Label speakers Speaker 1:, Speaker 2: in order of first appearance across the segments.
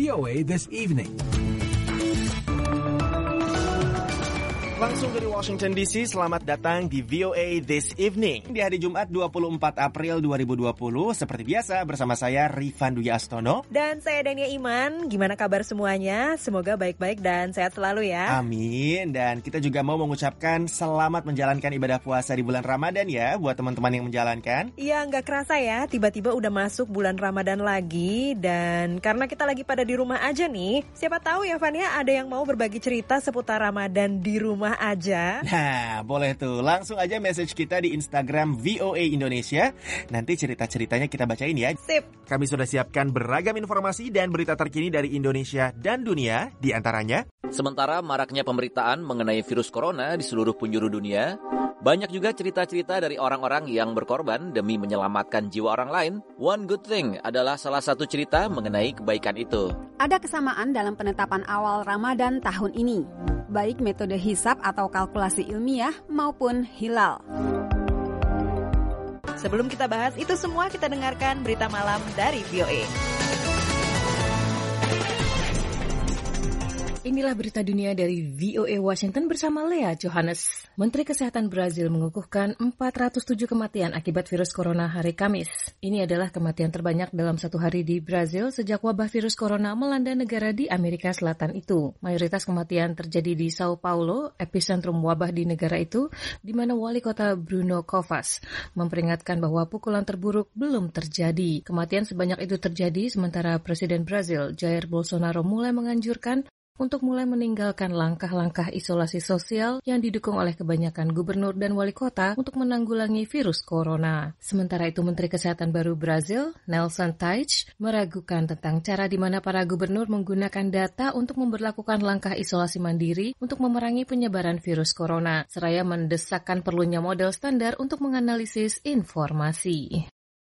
Speaker 1: VOA This Evening.
Speaker 2: Langsung dari Washington DC, selamat datang di VOA This Evening. Di hari Jumat 24 April 2020, seperti biasa bersama saya Rifan Dwi Astono.
Speaker 3: Dan saya Dania Iman, gimana kabar semuanya? Semoga baik-baik dan sehat selalu ya.
Speaker 2: Amin, dan kita juga mau mengucapkan selamat menjalankan ibadah puasa di bulan Ramadan ya, buat teman-teman yang menjalankan.
Speaker 3: Iya, nggak kerasa ya, tiba-tiba udah masuk bulan Ramadan lagi. Dan karena kita lagi pada di rumah aja nih, siapa tahu ya Van ya, ada yang mau berbagi cerita seputar Ramadan di rumah aja.
Speaker 2: Nah, boleh tuh. Langsung aja message kita di Instagram VOA Indonesia. Nanti cerita-ceritanya kita bacain ya.
Speaker 3: Sip.
Speaker 2: Kami sudah siapkan beragam informasi dan berita terkini dari Indonesia dan dunia. Di antaranya,
Speaker 4: sementara maraknya pemberitaan mengenai virus corona di seluruh penjuru dunia, banyak juga cerita-cerita dari orang-orang yang berkorban demi menyelamatkan jiwa orang lain. One Good Thing adalah salah satu cerita mengenai kebaikan itu.
Speaker 5: Ada kesamaan dalam penetapan awal Ramadan tahun ini, baik metode hisab atau kalkulasi ilmiah maupun hilal.
Speaker 3: Sebelum kita bahas itu semua, kita dengarkan berita malam dari VOA.
Speaker 6: Inilah berita dunia dari VOA Washington bersama Lea Johannes. Menteri Kesehatan Brazil mengukuhkan 407 kematian akibat virus corona hari Kamis. Ini adalah kematian terbanyak dalam satu hari di Brazil sejak wabah virus corona melanda negara di Amerika Selatan itu. Mayoritas kematian terjadi di Sao Paulo, epicentrum wabah di negara itu, di mana wali kota Bruno Covas memperingatkan bahwa pukulan terburuk belum terjadi. Kematian sebanyak itu terjadi sementara Presiden Brazil, Jair Bolsonaro, mulai menganjurkan untuk mulai meninggalkan langkah-langkah isolasi sosial yang didukung oleh kebanyakan gubernur dan wali kota untuk menanggulangi virus corona. Sementara itu, Menteri Kesehatan baru Brazil, Nelson Teich, meragukan tentang cara di mana para gubernur menggunakan data untuk memberlakukan langkah isolasi mandiri untuk memerangi penyebaran virus corona, seraya mendesakkan perlunya model standar untuk menganalisis informasi.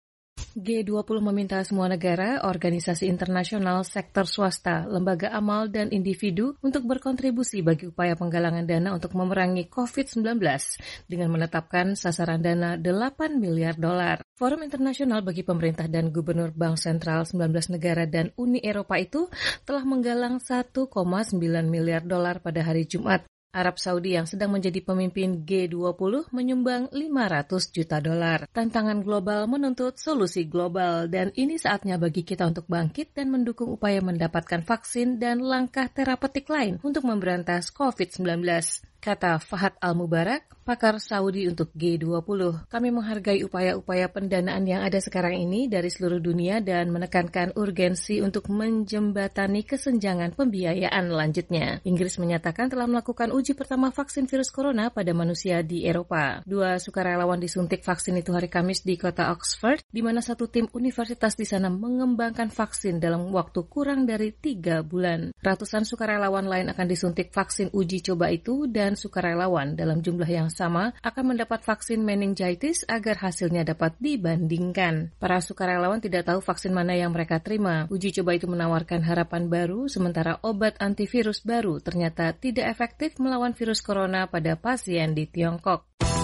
Speaker 6: G20 meminta semua negara, organisasi internasional, sektor swasta, lembaga amal, dan individu untuk berkontribusi bagi upaya penggalangan dana untuk memerangi COVID-19 dengan menetapkan sasaran dana 8 miliar dolar. Forum internasional bagi pemerintah dan gubernur bank sentral 19 negara dan Uni Eropa itu telah menggalang 1,9 miliar dolar pada hari Jumat. Arab Saudi yang sedang menjadi pemimpin G20 menyumbang 500 juta dolar. Tantangan global menuntut solusi global dan ini saatnya bagi kita untuk bangkit dan mendukung upaya mendapatkan vaksin dan langkah terapeutik lain untuk memberantas COVID-19. Kata Fahad Al-Mubarak, pakar Saudi untuk G20. Kami menghargai upaya-upaya pendanaan yang ada sekarang ini dari seluruh dunia dan menekankan urgensi untuk menjembatani kesenjangan pembiayaan lanjutnya. Inggris menyatakan telah melakukan uji pertama vaksin virus corona pada manusia di Eropa. 2 sukarelawan disuntik vaksin itu hari Kamis di kota Oxford, di mana satu tim universitas di sana mengembangkan vaksin dalam waktu kurang dari 3 bulan. Ratusan sukarelawan lain akan disuntik vaksin uji coba itu dan sukarelawan dalam jumlah yang sama akan mendapat vaksin meningitis agar hasilnya dapat dibandingkan. Para sukarelawan tidak tahu vaksin mana yang mereka terima. Uji coba itu menawarkan harapan baru, sementara obat antivirus baru ternyata tidak efektif melawan virus corona pada pasien di Tiongkok.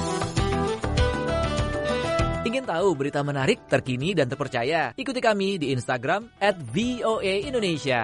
Speaker 4: Ingin tahu berita menarik, terkini, dan terpercaya? Ikuti kami di Instagram @VOA_Indonesia.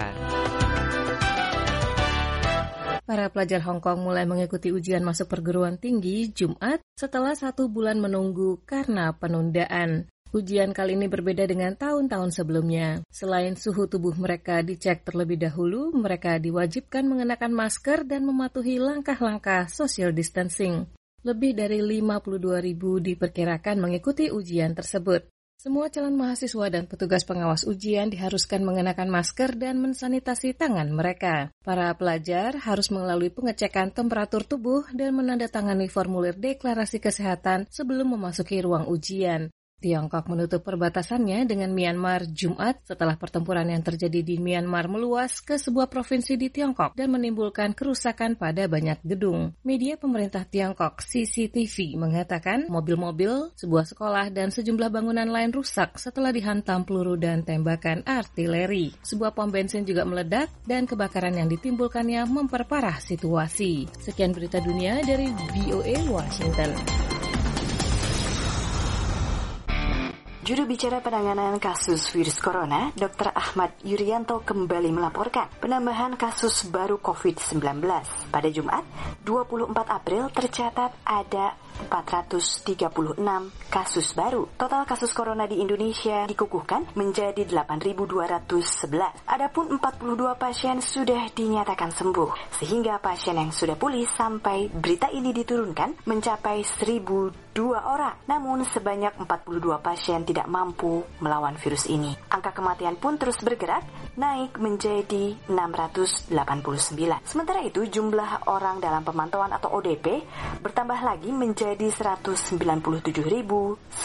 Speaker 6: Para pelajar Hong Kong mulai mengikuti ujian masuk perguruan tinggi Jumat setelah 1 bulan menunggu karena penundaan. Ujian kali ini berbeda dengan tahun-tahun sebelumnya. Selain suhu tubuh mereka dicek terlebih dahulu, mereka diwajibkan mengenakan masker dan mematuhi langkah-langkah social distancing. Lebih dari 52.000 diperkirakan mengikuti ujian tersebut. Semua calon mahasiswa dan petugas pengawas ujian diharuskan mengenakan masker dan mensanitasi tangan mereka. Para pelajar harus melalui pengecekan temperatur tubuh dan menandatangani formulir deklarasi kesehatan sebelum memasuki ruang ujian. Tiongkok menutup perbatasannya dengan Myanmar Jumat setelah pertempuran yang terjadi di Myanmar meluas ke sebuah provinsi di Tiongkok dan menimbulkan kerusakan pada banyak gedung. Media pemerintah Tiongkok CCTV mengatakan mobil-mobil, sebuah sekolah, dan sejumlah bangunan lain rusak setelah dihantam peluru dan tembakan artileri. Sebuah pom bensin juga meledak dan kebakaran yang ditimbulkannya memperparah situasi. Sekian berita dunia dari VOA Washington.
Speaker 1: Juru bicara penanganan kasus virus corona, Dr. Ahmad Yuryanto kembali melaporkan penambahan kasus baru COVID-19. Pada Jumat, 24 April tercatat ada 436 kasus baru. Total kasus corona di Indonesia dikukuhkan menjadi 8.211. Adapun 42 pasien sudah dinyatakan sembuh, sehingga pasien yang sudah pulih sampai berita ini diturunkan mencapai 1.002 orang. Namun sebanyak 42 pasien tidak mampu melawan virus ini. Angka kematian pun terus bergerak, naik menjadi 689. Sementara itu, jumlah orang dalam pemantauan atau ODP bertambah lagi menjadi 197.951.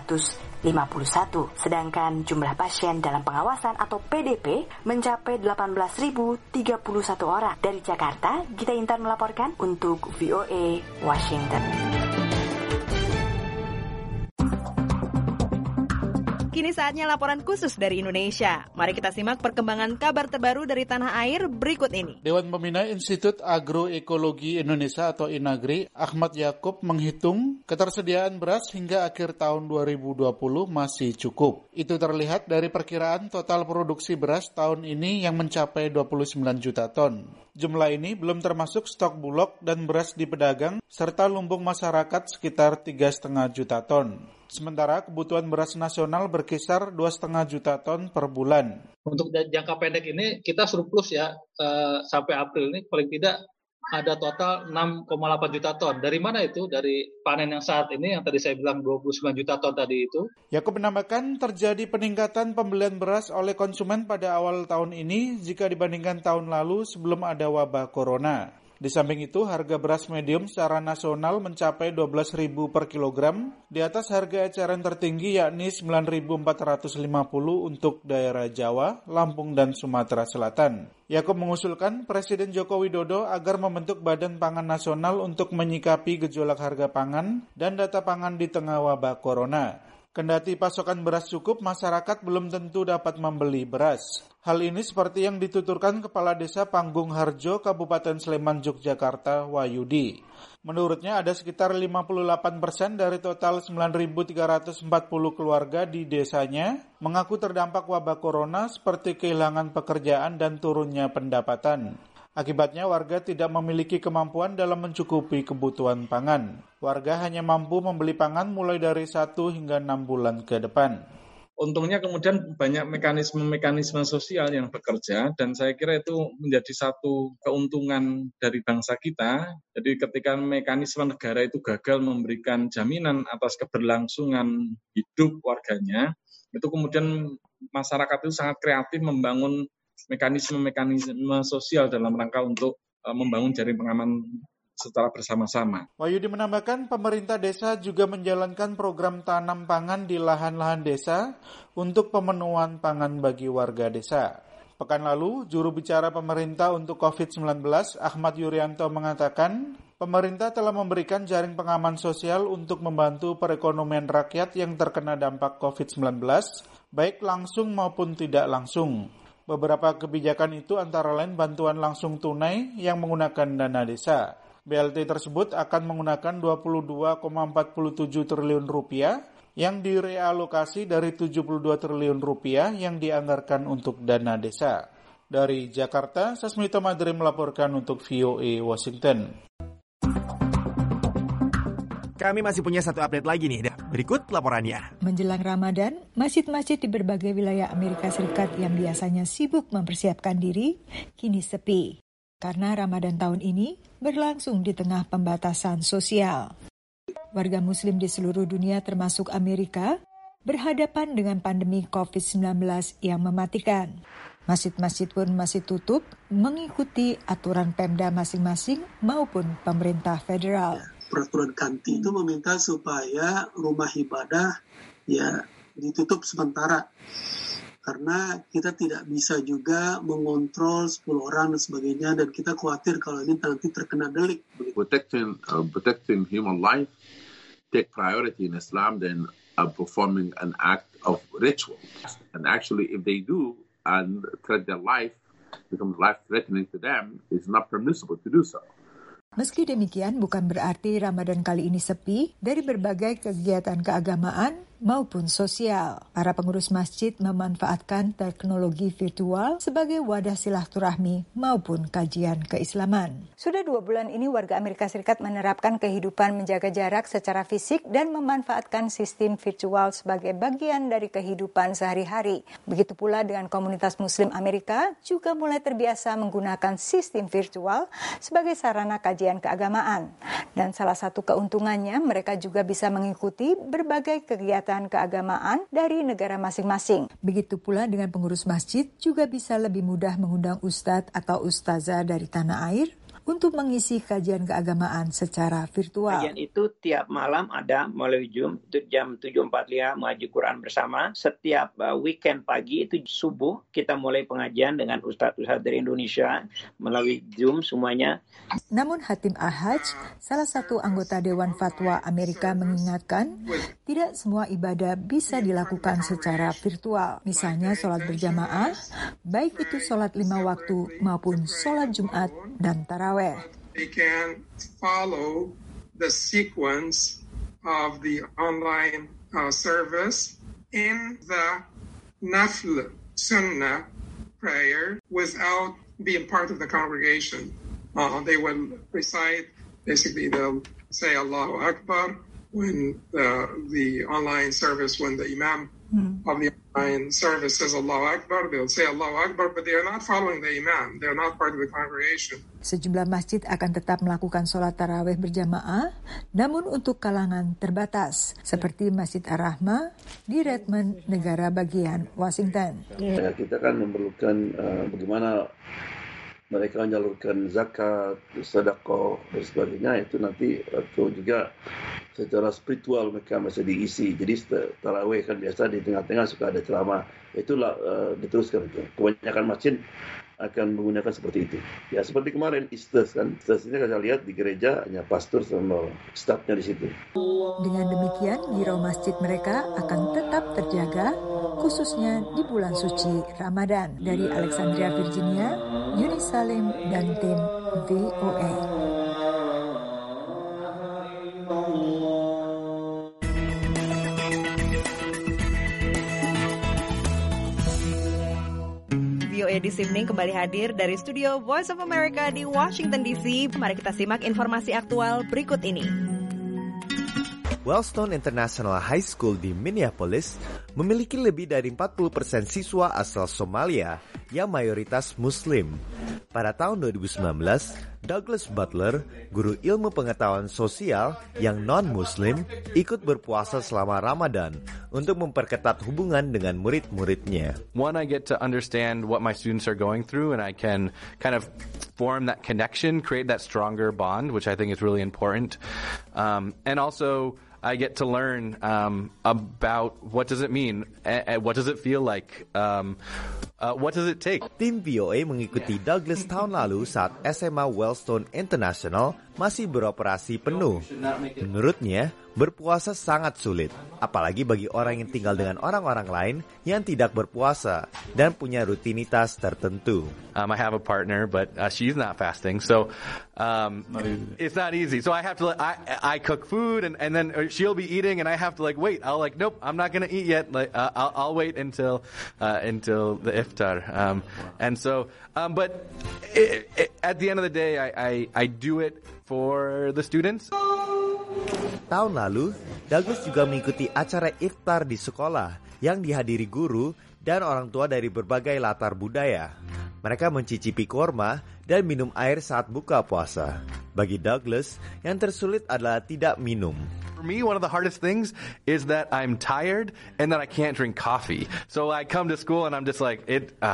Speaker 1: Sedangkan jumlah pasien dalam pengawasan atau PDP mencapai 18.031 orang. Dari Jakarta, Gita Intan melaporkan untuk VOA Washington.
Speaker 3: Kini saatnya laporan khusus dari Indonesia. Mari kita simak perkembangan kabar terbaru dari tanah air berikut ini.
Speaker 7: Dewan Pembina Institut Agroekologi Indonesia atau INAGRI, Ahmad Yakub menghitung ketersediaan beras hingga akhir tahun 2020 masih cukup. Itu terlihat dari perkiraan total produksi beras tahun ini yang mencapai 29 juta ton. Jumlah ini belum termasuk stok bulog dan beras di pedagang serta lumbung masyarakat sekitar 3,5 juta ton. Sementara kebutuhan beras nasional berkisar 2,5 juta ton per bulan.
Speaker 8: Untuk jangka pendek ini kita surplus ya, sampai April ini paling tidak ada total 6,8 juta ton. Dari mana itu? Dari panen yang saat ini yang tadi saya bilang 29 juta ton tadi itu.
Speaker 7: Yakub menambahkan terjadi peningkatan pembelian beras oleh konsumen pada awal tahun ini jika dibandingkan tahun lalu sebelum ada wabah corona. Di samping itu, harga beras medium secara nasional mencapai 12.000 per kilogram, di atas harga eceran tertinggi yakni 9.450 untuk daerah Jawa, Lampung, dan Sumatera Selatan. Yakub mengusulkan Presiden Joko Widodo agar membentuk Badan Pangan Nasional untuk menyikapi gejolak harga pangan dan data pangan di tengah wabah corona. Kendati pasokan beras cukup, masyarakat belum tentu dapat membeli beras. Hal ini seperti yang dituturkan Kepala Desa Panggung Harjo, Kabupaten Sleman, Yogyakarta, Wahyudi. Menurutnya ada sekitar 58% dari total 9.340 keluarga di desanya mengaku terdampak wabah corona seperti kehilangan pekerjaan dan turunnya pendapatan. Akibatnya warga tidak memiliki kemampuan dalam mencukupi kebutuhan pangan. Warga hanya mampu membeli pangan mulai dari 1 hingga 6 bulan ke depan.
Speaker 8: Untungnya kemudian banyak mekanisme-mekanisme sosial yang bekerja dan saya kira itu menjadi satu keuntungan dari bangsa kita. Jadi ketika mekanisme negara itu gagal memberikan jaminan atas keberlangsungan hidup warganya, itu kemudian masyarakat itu sangat kreatif membangun mekanisme sosial dalam rangka untuk membangun jaring pengaman secara bersama-sama.
Speaker 7: Wahyudi menambahkan pemerintah desa juga menjalankan program tanam pangan di lahan-lahan desa untuk pemenuhan pangan bagi warga desa. Pekan lalu, juru bicara pemerintah untuk COVID-19, Ahmad Yuryanto mengatakan, pemerintah telah memberikan jaring pengaman sosial untuk membantu perekonomian rakyat yang terkena dampak COVID-19, baik langsung maupun tidak langsung. Beberapa kebijakan itu antara lain bantuan langsung tunai yang menggunakan dana desa. BLT tersebut akan menggunakan 22,47 triliun rupiah yang direalokasi dari 72 triliun rupiah yang dianggarkan untuk dana desa. Dari Jakarta, Sasmito Madri melaporkan untuk VOA Washington.
Speaker 2: Kami masih punya satu update lagi nih. Berikut laporannya.
Speaker 9: Menjelang Ramadan, masjid-masjid di berbagai wilayah Amerika Serikat yang biasanya sibuk mempersiapkan diri, kini sepi. Karena Ramadan tahun ini berlangsung di tengah pembatasan sosial. Warga Muslim di seluruh dunia termasuk Amerika berhadapan dengan pandemi COVID-19 yang mematikan. Masjid-masjid pun masih tutup mengikuti aturan Pemda masing-masing maupun pemerintah federal.
Speaker 10: Peraturan kanti itu meminta supaya rumah ibadah ya ditutup sementara. Karena kita tidak bisa juga mengontrol 10 orang dan sebagainya, dan kita khawatir kalau ini nanti terkena delik.
Speaker 11: Protecting human life take priority in Islam than performing an act of ritual. And actually, if they do and threat their life, becomes life-threatening to them, it's not permissible to do so.
Speaker 9: Meski demikian, bukan berarti Ramadan kali ini sepi dari berbagai kegiatan keagamaan maupun sosial. Para pengurus masjid memanfaatkan teknologi virtual sebagai wadah silaturahmi maupun kajian keislaman. Sudah 2 bulan ini warga Amerika Serikat menerapkan kehidupan menjaga jarak secara fisik dan memanfaatkan sistem virtual sebagai bagian dari kehidupan sehari-hari. Begitu pula dengan komunitas Muslim Amerika juga mulai terbiasa menggunakan sistem virtual sebagai sarana kajian keagamaan. Dan salah satu keuntungannya mereka juga bisa mengikuti berbagai kegiatan keagamaan dari negara masing-masing. Begitu pula dengan pengurus masjid juga bisa lebih mudah mengundang ustadz atau ustazah dari tanah air untuk mengisi kajian keagamaan secara virtual.
Speaker 12: Kajian itu tiap malam ada melalui Zoom, itu jam 7.45 mengaji Quran bersama. Setiap weekend pagi itu subuh kita mulai pengajian dengan ustadz-ustadz dari Indonesia melalui Zoom semuanya.
Speaker 9: Namun Hatim Al-Hajj, salah satu anggota Dewan Fatwa Amerika mengingatkan, tidak semua ibadah bisa dilakukan secara virtual. Misalnya sholat berjamaah, baik itu sholat 5 waktu maupun sholat Jumat dan tarawih.
Speaker 13: They can follow the sequence of the online service in the Nafl Sunnah prayer without being part of the congregation. They will recite, basically they'll say Allahu Akbar when the online service, when the Imam of the online service says Allahu Akbar, they'll say Allahu Akbar, but they are not following the Imam. They are not part of the congregation.
Speaker 9: Sejumlah masjid akan tetap melakukan sholat tarawih berjamaah, namun untuk kalangan terbatas, seperti Masjid Ar-Rahmah di Redmond, negara bagian Washington.
Speaker 14: Ya, kita kan memerlukan bagaimana mereka menyalurkan zakat, sedekah dan sebagainya, itu nanti atau juga secara spiritual mereka masih diisi. Jadi tarawih kan biasa di tengah-tengah suka ada ceramah, itulah diteruskan itu. Kebanyakan masjid akan menggunakan seperti itu. Ya seperti kemarin Easter kan, ini saya lihat di gereja hanya pastor sama stafnya di situ.
Speaker 9: Dengan demikian, biro masjid mereka akan tetap terjaga, khususnya di bulan suci Ramadan. Dari Alexandria, Virginia, Yuni Salim dan tim VOA.
Speaker 3: VOA This Evening kembali hadir dari studio Voice of America di Washington DC. Mari kita simak informasi aktual berikut ini.
Speaker 2: Wellstone International High School di Minneapolis memiliki lebih dari 40% siswa asal Somalia yang mayoritas Muslim. Pada tahun 2019, Douglas Butler, guru ilmu pengetahuan sosial yang non-Muslim, ikut berpuasa selama Ramadan untuk memperketat hubungan dengan murid-muridnya.
Speaker 15: One, I get to understand what my students are going through, and I can kind of form that connection, create that stronger bond, which I think is really important. And also, I get to learn about what does it mean, what does it feel like, what does it take.
Speaker 2: Tim VOA mengikuti Douglas tahun lalu saat SMA Wellstone International masih beroperasi penuh. Menurutnya, berpuasa sangat sulit, apalagi bagi orang yang tinggal dengan orang-orang lain yang tidak berpuasa dan punya rutinitas tertentu.
Speaker 15: I have a partner, but she's not fasting, so it's not easy. So I have to, I cook food, and then she'll be eating, and I have to wait. I'll nope, I'm not gonna eat yet. I'll wait until the iftar. And so, but at the end of the day, I do it for the students.
Speaker 2: Tahun lalu, Douglas juga mengikuti acara iftar di sekolah yang dihadiri guru dan orang tua dari berbagai latar budaya. Mereka mencicipi kurma dan minum air saat buka puasa. Bagi Douglas, yang tersulit adalah tidak minum.
Speaker 15: For me, one of the hardest things is that I'm tired and that I can't drink coffee. So I come to school and I'm just like,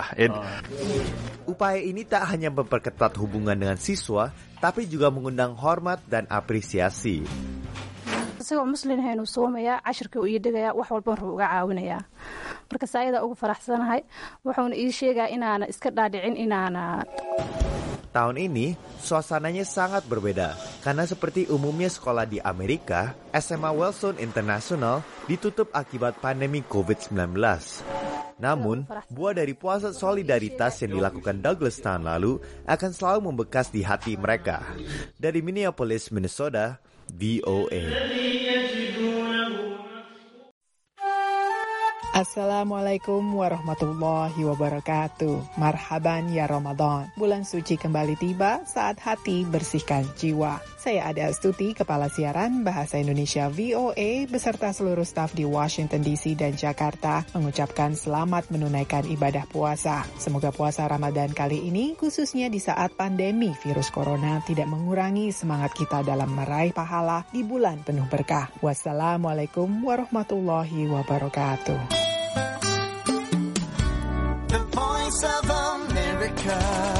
Speaker 2: Upaya ini tak hanya memperketat hubungan dengan siswa, tapi juga mengundang hormat dan apresiasi.
Speaker 16: isagoo muslimhaynu soomaya cashirka uu ii dhigaya wax walba wuxuu uga caawinayaa marka saayada ugu faraxsanahay wuxuuna ii sheegaa inaana iska dhaadhicin inaana.
Speaker 2: Tahun ini, suasananya sangat berbeda karena seperti umumnya sekolah di Amerika, SMA Wellstone International ditutup akibat pandemi COVID-19. Namun, buah dari puasa solidaritas yang dilakukan Douglas tahun lalu akan selalu membekas di hati mereka. Dari Minneapolis, Minnesota, VOA.
Speaker 17: Assalamualaikum warahmatullahi wabarakatuh. Marhaban ya Ramadan. Bulan suci kembali tiba saat hati bersihkan jiwa. Saya Ade Astuti, Kepala Siaran Bahasa Indonesia VOA beserta seluruh staf di Washington DC dan Jakarta mengucapkan selamat menunaikan ibadah puasa. Semoga puasa Ramadan kali ini, khususnya di saat pandemi virus corona, tidak mengurangi semangat kita dalam meraih pahala di bulan penuh berkah. Wassalamualaikum warahmatullahi wabarakatuh.
Speaker 18: The Voice of America.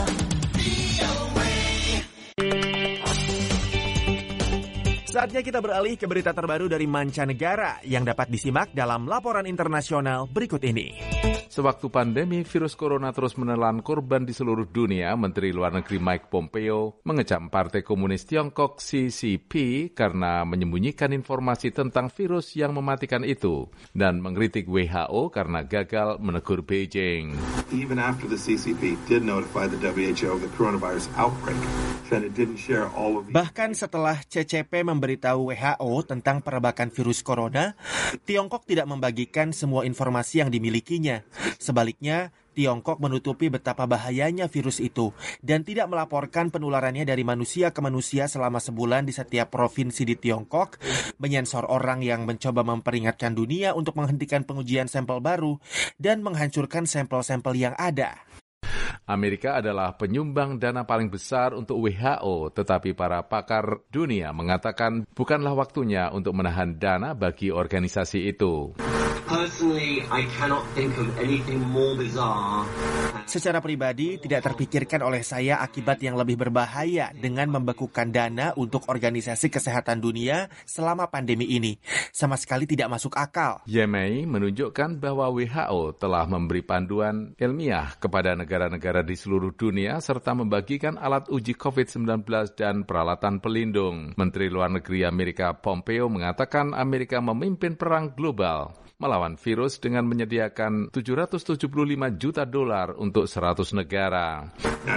Speaker 19: Saatnya kita beralih ke berita terbaru dari mancanegara yang dapat disimak dalam laporan internasional berikut ini.
Speaker 20: Sewaktu pandemi virus corona terus menelan korban di seluruh dunia, Menteri Luar Negeri Mike Pompeo mengecam Partai Komunis Tiongkok CCP karena menyembunyikan informasi tentang virus yang mematikan itu dan mengkritik WHO karena gagal menegur Beijing.
Speaker 21: Even after the CCP did notify the WHO of the coronavirus outbreak, China didn't share all of the...
Speaker 19: Bahkan setelah CCP memberitahu WHO tentang perebakan virus corona, Tiongkok tidak membagikan semua informasi yang dimilikinya. Sebaliknya, Tiongkok menutupi betapa bahayanya virus itu dan tidak melaporkan penularannya dari manusia ke manusia selama sebulan di setiap provinsi di Tiongkok, menyensor orang yang mencoba memperingatkan dunia untuk menghentikan pengujian sampel baru dan menghancurkan sampel-sampel yang ada.
Speaker 20: Amerika adalah penyumbang dana paling besar untuk WHO, tetapi para pakar dunia mengatakan bukanlah waktunya untuk menahan dana bagi organisasi itu.
Speaker 22: Personally, I cannot think of anything more bizarre.
Speaker 19: Secara pribadi, tidak terpikirkan oleh saya akibat yang lebih berbahaya dengan membekukan dana untuk organisasi kesehatan dunia selama pandemi ini. Sama sekali tidak masuk akal.
Speaker 20: Yemei menunjukkan bahwa WHO telah memberi panduan ilmiah kepada negara-negara di seluruh dunia serta membagikan alat uji COVID-19 dan peralatan pelindung. Menteri Luar Negeri Amerika Pompeo mengatakan Amerika memimpin perang global melawan virus dengan menyediakan $775 juta untuk 100 negara.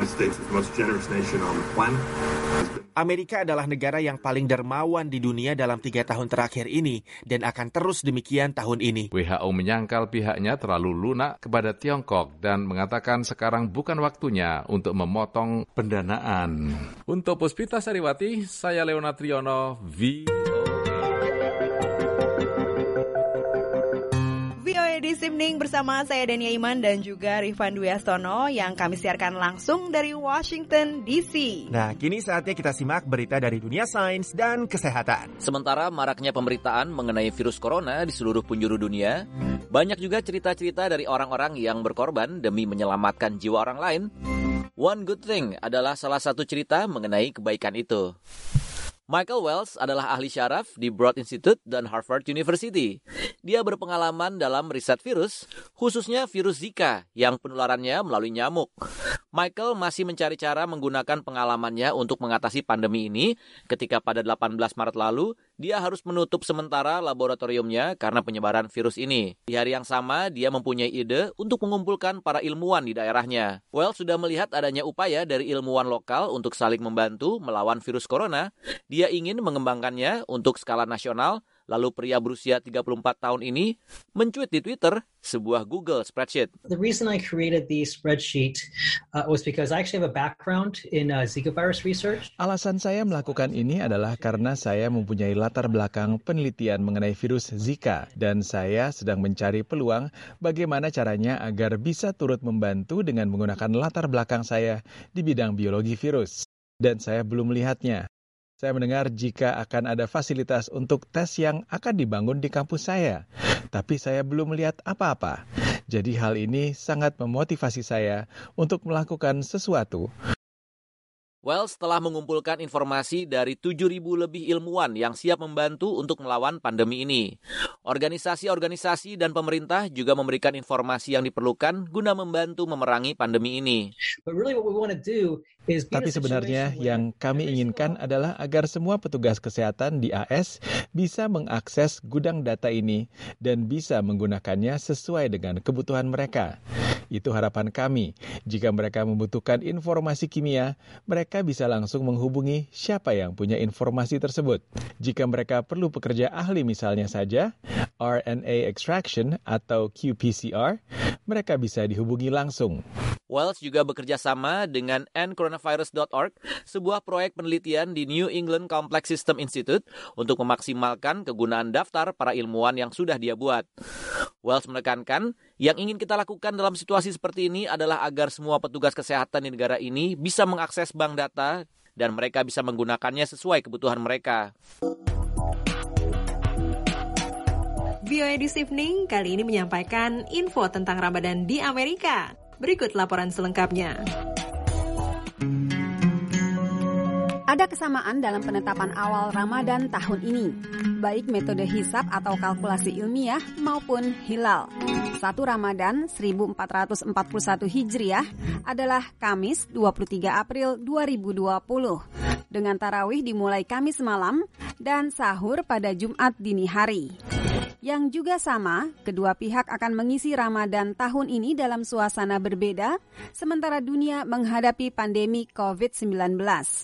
Speaker 19: Amerika adalah negara yang paling dermawan di dunia dalam 3 tahun terakhir ini dan akan terus demikian tahun ini.
Speaker 20: WHO menyangkal pihaknya terlalu lunak kepada Tiongkok dan mengatakan sekarang bukan waktunya untuk memotong pendanaan. Untuk Puspita Sariwati, saya Leonard Triono,
Speaker 3: VOA di Simning bersama saya Dania Iman dan juga Rifan Dwi Astono yang kami siarkan langsung dari Washington DC.
Speaker 19: Nah, kini saatnya kita simak berita dari dunia sains dan kesehatan.
Speaker 4: Sementara maraknya pemberitaan mengenai virus corona di seluruh penjuru dunia, banyak juga cerita-cerita dari orang-orang yang berkorban demi menyelamatkan jiwa orang lain. One Good Thing adalah salah satu cerita mengenai kebaikan itu. Michael Wells adalah ahli syaraf di Broad Institute dan Harvard University. Dia berpengalaman dalam riset virus, khususnya virus Zika yang penularannya melalui nyamuk. Michael masih mencari cara menggunakan pengalamannya untuk mengatasi pandemi ini ketika pada 18 Maret lalu, dia harus menutup sementara laboratoriumnya karena penyebaran virus ini. Di hari yang sama, dia mempunyai ide untuk mengumpulkan para ilmuwan di daerahnya. Wells sudah melihat adanya upaya dari ilmuwan lokal untuk saling membantu melawan virus corona. Dia ingin mengembangkannya untuk skala nasional, lalu pria berusia 34 tahun ini mencuit di Twitter sebuah Google spreadsheet.
Speaker 23: The reason I created the spreadsheet was because I actually have a background in Zika virus research.
Speaker 24: Alasan saya melakukan ini adalah karena saya mempunyai latar belakang penelitian mengenai virus Zika dan saya sedang mencari peluang bagaimana caranya agar bisa turut membantu dengan menggunakan latar belakang saya di bidang biologi virus. Dan saya belum melihatnya. Saya mendengar jika akan ada fasilitas untuk tes yang akan dibangun di kampus saya, tapi saya belum melihat apa-apa. Jadi hal ini sangat memotivasi saya untuk melakukan sesuatu.
Speaker 4: Wells telah mengumpulkan informasi dari 7.000 lebih ilmuwan yang siap membantu untuk melawan pandemi ini. Organisasi-organisasi dan pemerintah juga memberikan informasi yang diperlukan guna membantu memerangi pandemi ini.
Speaker 24: Tapi sebenarnya yang kami inginkan adalah agar semua petugas kesehatan di AS bisa mengakses gudang data ini dan bisa menggunakannya sesuai dengan kebutuhan mereka. Itu harapan kami. Jika mereka membutuhkan informasi kimia, mereka bisa langsung menghubungi siapa yang punya informasi tersebut. Jika mereka perlu pekerja ahli misalnya saja, RNA extraction atau qPCR, mereka bisa dihubungi langsung.
Speaker 4: Wells juga bekerja sama dengan endcoronavirus.org, sebuah proyek penelitian di New England Complex System Institute untuk memaksimalkan kegunaan daftar para ilmuwan yang sudah dia buat. Wells menekankan, yang ingin kita lakukan dalam situasi seperti ini adalah agar semua petugas kesehatan di negara ini bisa mengakses bank data dan mereka bisa menggunakannya sesuai kebutuhan mereka.
Speaker 3: VOA This Evening kali ini menyampaikan info tentang Ramadan di Amerika. Berikut laporan selengkapnya.
Speaker 1: Ada kesamaan dalam penetapan awal Ramadan tahun ini, baik metode hisab atau kalkulasi ilmiah maupun hilal. 1 Ramadan 1441 Hijriah adalah Kamis 23 April 2020, dengan tarawih dimulai Kamis malam dan sahur pada Jumat dini hari. Yang juga sama, kedua pihak akan mengisi Ramadan tahun ini dalam suasana berbeda, sementara dunia menghadapi pandemi COVID-19.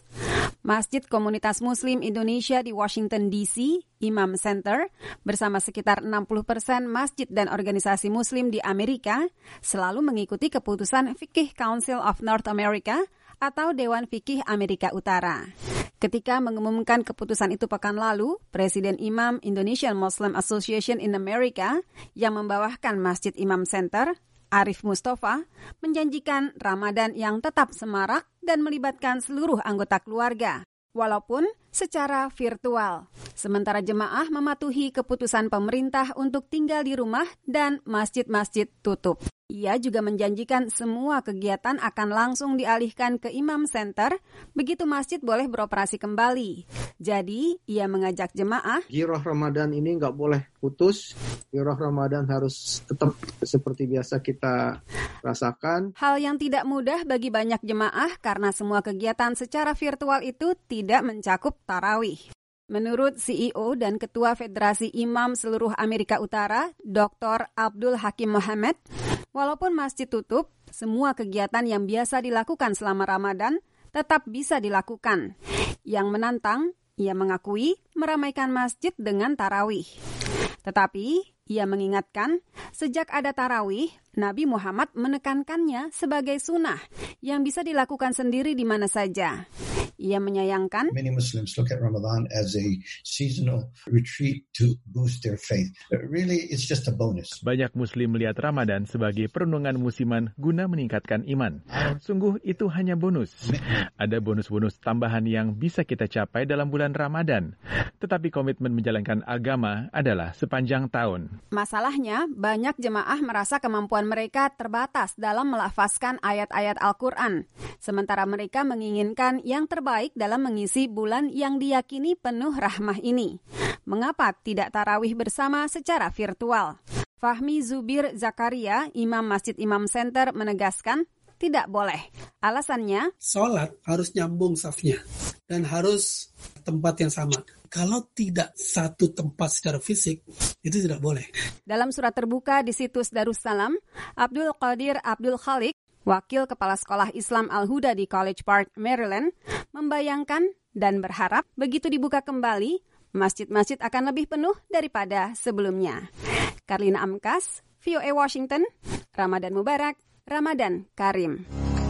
Speaker 1: Masjid Komunitas Muslim Indonesia di Washington DC, Imam Center, bersama sekitar 60% masjid dan organisasi Muslim di Amerika, selalu mengikuti keputusan Fiqh Council of North America atau Dewan Fikih Amerika Utara. Ketika mengumumkan keputusan itu pekan lalu, Presiden Imam Indonesian Muslim Association in America yang membawahkan Masjid Imam Center, Arif Mustafa, menjanjikan Ramadan yang tetap semarak dan melibatkan seluruh anggota keluarga, walaupun secara virtual. Sementara jemaah mematuhi keputusan pemerintah untuk tinggal di rumah dan masjid-masjid tutup. Ia juga menjanjikan semua kegiatan akan langsung dialihkan ke Imam Center, begitu masjid boleh beroperasi kembali. Jadi, ia mengajak jemaah,
Speaker 5: Giroh Ramadan ini nggak boleh putus, Giroh Ramadan harus tetap seperti biasa kita rasakan.
Speaker 1: Hal yang tidak mudah bagi banyak jemaah karena semua kegiatan secara virtual itu tidak mencakup tarawih. Menurut CEO dan Ketua Federasi Imam Seluruh Amerika Utara, Dr. Abdul Hakim Mohammed, walaupun masjid tutup, semua kegiatan yang biasa dilakukan selama Ramadan tetap bisa dilakukan. Yang menantang, ia mengakui meramaikan masjid dengan tarawih. Tetapi, ia mengingatkan, sejak ada tarawih, Nabi Muhammad menekankannya sebagai sunnah yang bisa dilakukan sendiri di mana saja. Ia menyayangkan,
Speaker 6: Many Muslims look at Ramadan as a seasonal retreat to boost their faith. Really, it's just a bonus.
Speaker 24: Banyak Muslim melihat Ramadan sebagai perenungan musiman guna meningkatkan iman. Sungguh itu hanya bonus. Ada bonus-bonus tambahan yang bisa kita capai dalam bulan Ramadan. Tetapi komitmen menjalankan agama adalah sepanjang tahun.
Speaker 1: Masalahnya, banyak jemaah merasa kemampuan mereka terbatas dalam melafazkan ayat-ayat Al-Quran. Sementara mereka menginginkan yang terbaik dalam mengisi bulan yang diyakini penuh rahmah ini. Mengapa tidak tarawih bersama secara virtual? Fahmi Zubir Zakaria, Imam Masjid Imam Center, menegaskan tidak boleh. Alasannya,
Speaker 8: sholat harus nyambung safnya dan harus tempat yang sama. Kalau tidak satu tempat secara fisik, itu tidak boleh.
Speaker 1: Dalam surat terbuka di situs Darussalam, Abdul Qadir Abdul Khalik, Wakil Kepala Sekolah Islam Al-Huda di College Park, Maryland, membayangkan dan berharap begitu dibuka kembali, masjid-masjid akan lebih penuh daripada sebelumnya. Karlina Amkas, VOA Washington, Ramadan Mubarak, Ramadan Karim.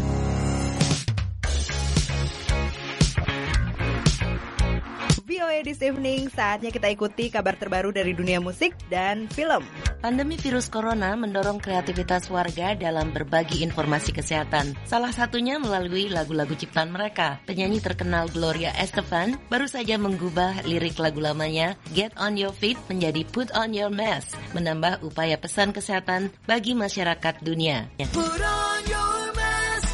Speaker 3: VOA This Evening, saatnya kita ikuti kabar terbaru dari dunia musik dan film.
Speaker 25: Pandemi virus corona mendorong kreativitas warga dalam berbagi informasi kesehatan. Salah satunya melalui lagu-lagu ciptaan mereka. Penyanyi terkenal Gloria Estefan baru saja menggubah lirik lagu lamanya Get On Your Feet menjadi Put On Your Mask, menambah upaya pesan kesehatan bagi masyarakat dunia.
Speaker 18: Put on your mask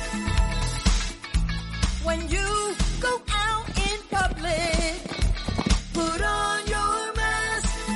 Speaker 18: when you go out in public. Put on your mask.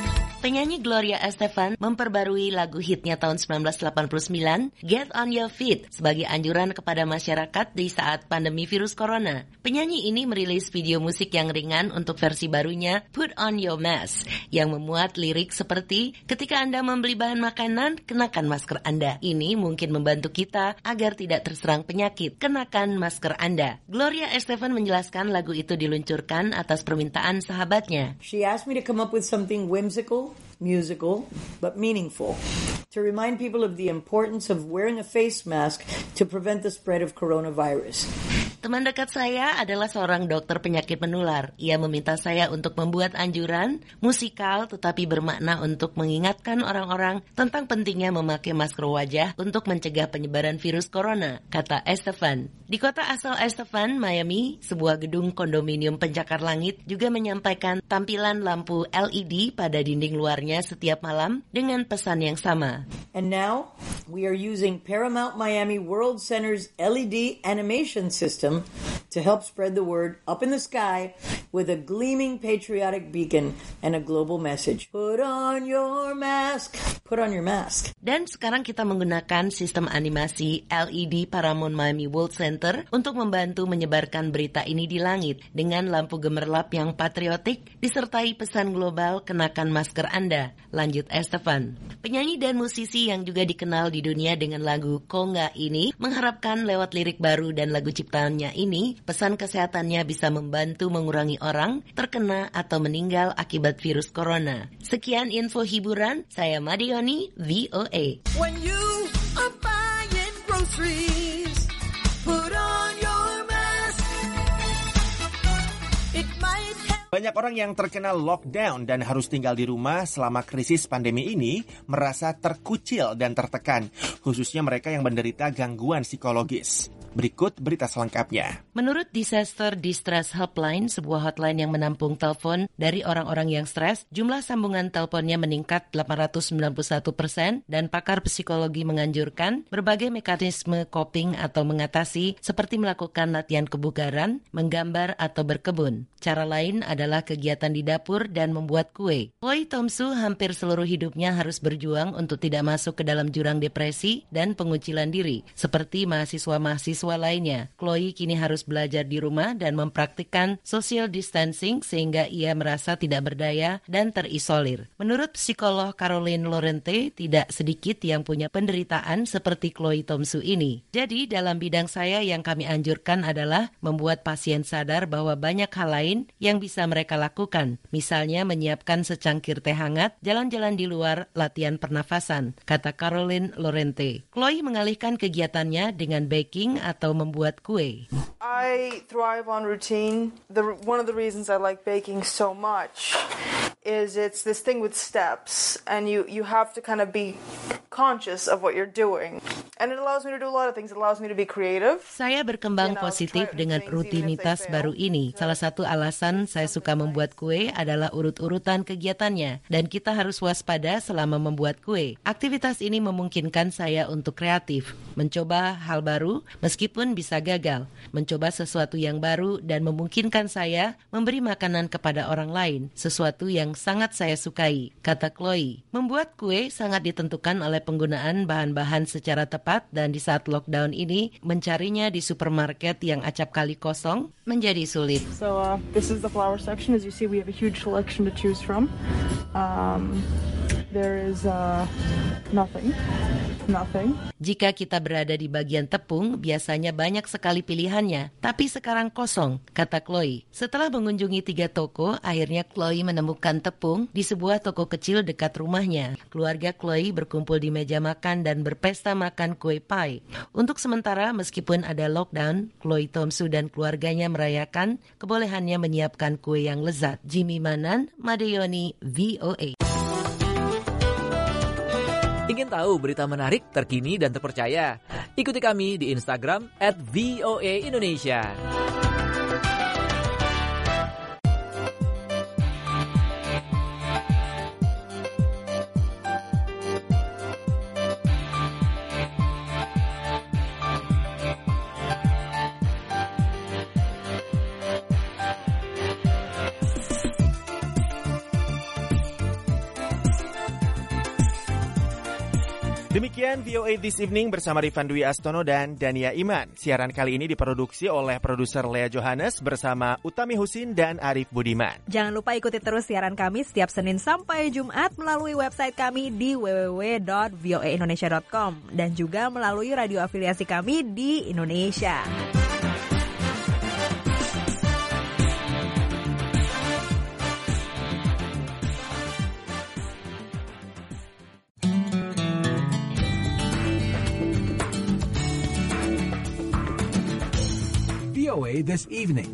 Speaker 25: Penyanyi Gloria Estefan memperbarui lagu hitnya tahun 1989, Get On Your Feet, sebagai anjuran kepada masyarakat di saat pandemi virus corona. Penyanyi ini merilis video musik yang ringan untuk versi barunya, Put On Your Mask, yang memuat lirik seperti, ketika Anda membeli bahan makanan, kenakan masker Anda. Ini mungkin membantu kita agar tidak terserang penyakit. Kenakan masker Anda. Gloria Estefan menjelaskan lagu itu diluncurkan atas permintaan sahabatnya.
Speaker 7: She asked me to come up with something whimsical, musical, but meaningful, to remind people of the importance of wearing a face mask to prevent the spread of coronavirus.
Speaker 25: Teman dekat saya adalah seorang dokter penyakit menular. Ia meminta saya untuk membuat anjuran musikal tetapi bermakna untuk mengingatkan orang-orang tentang pentingnya memakai masker wajah untuk mencegah penyebaran virus corona, kata Estefan. Di kota asal Estefan, Miami, sebuah gedung kondominium pencakar langit juga menyampaikan tampilan lampu LED pada dinding luarnya setiap malam dengan pesan yang sama.
Speaker 7: And now, we are using Paramount Miami World Center's LED animation system to help spread the word up in the sky with a gleaming patriotic beacon and a global message. Put on your mask. Put on your mask.
Speaker 25: Dan sekarang kita menggunakan sistem animasi LED Paramount Miami World Center untuk membantu menyebarkan berita ini di langit dengan lampu gemerlap yang patriotik disertai pesan global kenakan masker Anda, lanjut Estefan. Penyanyi dan musisi yang juga dikenal di dunia dengan lagu Konga ini mengharapkan lewat lirik baru dan lagu ciptaannya ini, pesan kesehatannya bisa membantu mengurangi orang terkena atau meninggal akibat virus corona. Sekian info hiburan, saya Madioni, VOA.
Speaker 18: When you are buying groceries, put on your mask. It might help.
Speaker 19: Banyak orang yang terkena lockdown dan harus tinggal di rumah selama krisis pandemi ini merasa terkucil dan tertekan, khususnya mereka yang menderita gangguan psikologis. Berikut berita selengkapnya.
Speaker 25: Menurut Disaster Distress Helpline, sebuah hotline yang menampung telepon dari orang-orang yang stres, jumlah sambungan teleponnya meningkat 891% dan pakar psikologi menganjurkan berbagai mekanisme coping atau mengatasi seperti melakukan latihan kebugaran, menggambar atau berkebun. Cara lain adalah kegiatan di dapur dan membuat kue. Chloe Tomsu hampir seluruh hidupnya harus berjuang untuk tidak masuk ke dalam jurang depresi dan pengucilan diri, seperti mahasiswa-mahasiswa lainnya. Chloe kini harus belajar di rumah dan mempraktikkan social distancing sehingga ia merasa tidak berdaya dan terisolir. Menurut psikolog Caroline Lorente, tidak sedikit yang punya penderitaan seperti Chloe Tomsu ini. Jadi dalam bidang saya yang kami anjurkan adalah membuat pasien sadar bahwa banyak hal lain yang bisa mereka lakukan. Misalnya menyiapkan secangkir teh hangat, jalan-jalan di luar, latihan pernafasan, kata Caroline Lorente. Chloe mengalihkan kegiatannya dengan baking atau membuat kue.
Speaker 10: I thrive on routine. One of the reasons I like baking so much is it's this thing with steps, and you have to kind of be conscious of what you're doing. And it allows me to do a lot of things. It allows me to be creative.
Speaker 25: Saya berkembang positif dengan rutinitas baru ini. Salah satu alasan saya suka membuat kue adalah urut-urutan kegiatannya, dan kita harus waspada selama membuat kue. Aktivitas ini memungkinkan saya untuk kreatif, mencoba hal baru meskipun bisa gagal, mencoba sesuatu yang baru dan memungkinkan saya memberi makanan kepada orang lain, sesuatu yang sangat saya sukai, kata Chloe. Membuat kue sangat ditentukan oleh penggunaan bahan-bahan secara tepat dan di saat lockdown ini, mencarinya di supermarket yang acap kali kosong menjadi sulit.
Speaker 10: So this is the flour section. As you see, we have a huge selection to choose from. There is nothing.
Speaker 25: Jika kita berada di bagian tepung, biasanya banyak sekali pilihannya, tapi sekarang kosong, kata Chloe. Setelah mengunjungi 3 toko, akhirnya Chloe menemukan tepung di sebuah toko kecil dekat rumahnya. Keluarga Chloe berkumpul di meja makan dan berpesta makan kue pie. Untuk sementara, meskipun ada lockdown, Chloe Tomsu dan keluarganya merayakan kebolehannya menyiapkan kue yang lezat. Jimmy Manan, Madioni, VOA.
Speaker 4: Ingin tahu berita menarik, terkini, dan terpercaya? Ikuti kami di Instagram @VOA_Indonesia.
Speaker 19: Demikian VOA This Evening bersama Rifan Dwi Astono dan Dania Iman. Siaran kali ini diproduksi oleh produser Lea Johannes bersama Utami Husin dan Arif Budiman.
Speaker 3: Jangan lupa ikuti terus siaran kami setiap Senin sampai Jumat melalui website kami di www.voaindonesia.com dan juga melalui radio afiliasi kami di Indonesia.
Speaker 9: VOA This Evening.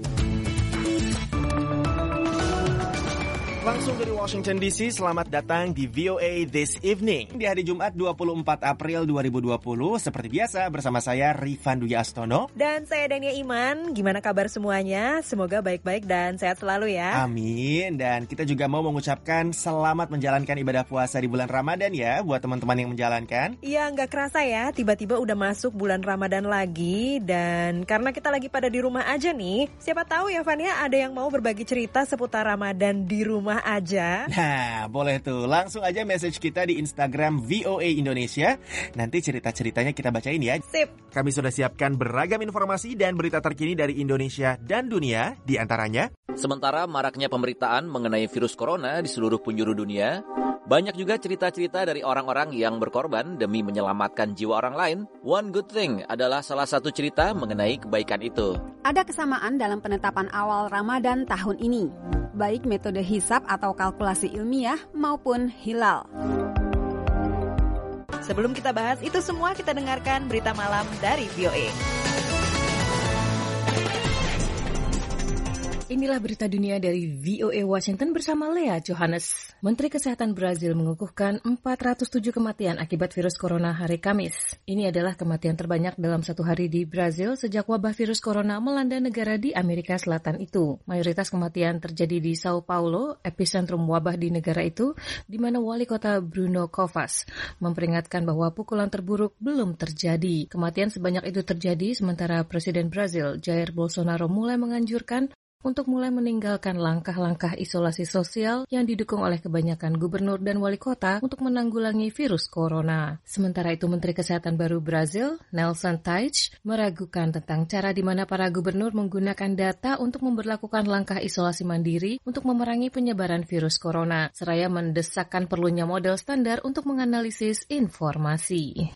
Speaker 19: Langsung dari Washington DC, selamat datang di VOA This Evening. Di hari Jumat 24 April 2020, seperti biasa bersama saya Rifan Dwi Astono.
Speaker 3: Dan saya Dania Iman, gimana kabar semuanya? Semoga baik-baik dan sehat selalu ya.
Speaker 19: Amin, dan kita juga mau mengucapkan selamat menjalankan ibadah puasa di bulan Ramadan ya, buat teman-teman yang menjalankan.
Speaker 3: Iya, nggak kerasa ya, tiba-tiba udah masuk bulan Ramadan lagi. Dan karena kita lagi pada di rumah aja nih, siapa tahu ya Van ya, ada yang mau berbagi cerita seputar Ramadan di rumah aja.
Speaker 19: Nah, boleh tuh. Langsung aja message kita di Instagram VOA Indonesia. Nanti cerita-ceritanya kita bacain ya.
Speaker 3: Sip.
Speaker 19: Kami sudah siapkan beragam informasi dan berita terkini dari Indonesia dan dunia. Di antaranya,
Speaker 4: sementara maraknya pemberitaan mengenai virus corona di seluruh penjuru dunia, banyak juga cerita-cerita dari orang-orang yang berkorban demi menyelamatkan jiwa orang lain. One Good Thing adalah salah satu cerita mengenai kebaikan itu.
Speaker 1: Ada kesamaan dalam penetapan awal Ramadan tahun ini, baik metode hisab atau kalkulasi ilmiah maupun hilal.
Speaker 3: Sebelum kita bahas itu semua, kita dengarkan berita malam dari VOA.
Speaker 11: Inilah berita dunia dari VOA Washington bersama Lea Johannes. Menteri Kesehatan Brazil mengukuhkan 407 kematian akibat virus corona hari Kamis. Ini adalah kematian terbanyak dalam satu hari di Brazil sejak wabah virus corona melanda negara di Amerika Selatan itu. Mayoritas kematian terjadi di Sao Paulo, epicentrum wabah di negara itu, di mana wali kota Bruno Covas memperingatkan bahwa pukulan terburuk belum terjadi. Kematian sebanyak itu terjadi sementara Presiden Brazil, Jair Bolsonaro, mulai menganjurkan untuk mulai meninggalkan langkah-langkah isolasi sosial yang didukung oleh kebanyakan gubernur dan wali kota untuk menanggulangi virus corona. Sementara itu, Menteri Kesehatan baru Brazil, Nelson Teich, meragukan tentang cara di mana para gubernur menggunakan data untuk memberlakukan langkah isolasi mandiri untuk memerangi penyebaran virus corona, seraya mendesakkan perlunya model standar untuk menganalisis informasi.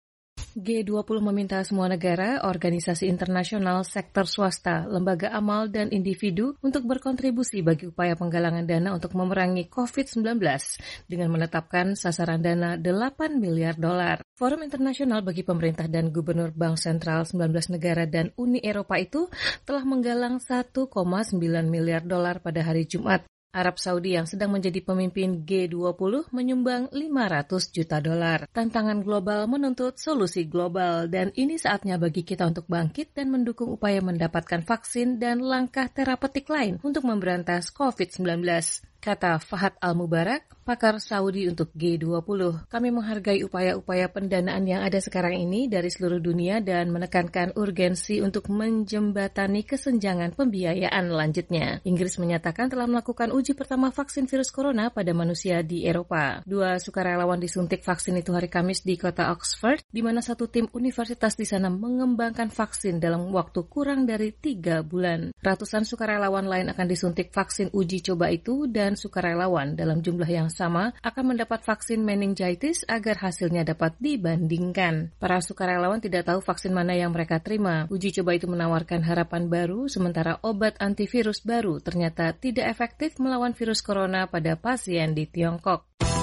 Speaker 11: G20 meminta semua negara, organisasi internasional, sektor swasta, lembaga amal, dan individu untuk berkontribusi bagi upaya penggalangan dana untuk memerangi COVID-19 dengan menetapkan sasaran dana $8 miliar. Forum internasional bagi pemerintah dan gubernur bank sentral 19 negara dan Uni Eropa itu telah menggalang $1,9 miliar pada hari Jumat. Arab Saudi yang sedang menjadi pemimpin G20 menyumbang $500 juta. Tantangan global menuntut solusi global dan ini saatnya bagi kita untuk bangkit dan mendukung upaya mendapatkan vaksin dan langkah terapeutik lain untuk memberantas COVID-19. Kata Fahad Al-Mubarak, pakar Saudi untuk G20. Kami menghargai upaya-upaya pendanaan yang ada sekarang ini dari seluruh dunia dan menekankan urgensi untuk menjembatani kesenjangan pembiayaan lanjutnya. Inggris menyatakan telah melakukan uji pertama vaksin virus corona pada manusia di Eropa. 2 sukarelawan disuntik vaksin itu hari Kamis di kota Oxford, di mana satu tim universitas di sana mengembangkan vaksin dalam waktu kurang dari 3 bulan. Ratusan sukarelawan lain akan disuntik vaksin uji coba itu dan sukarelawan dalam jumlah yang sama akan mendapat vaksin meningitis agar hasilnya dapat dibandingkan. Para sukarelawan tidak tahu vaksin mana yang mereka terima. Uji coba itu menawarkan harapan baru, sementara obat antivirus baru ternyata tidak efektif melawan virus corona pada pasien di Tiongkok.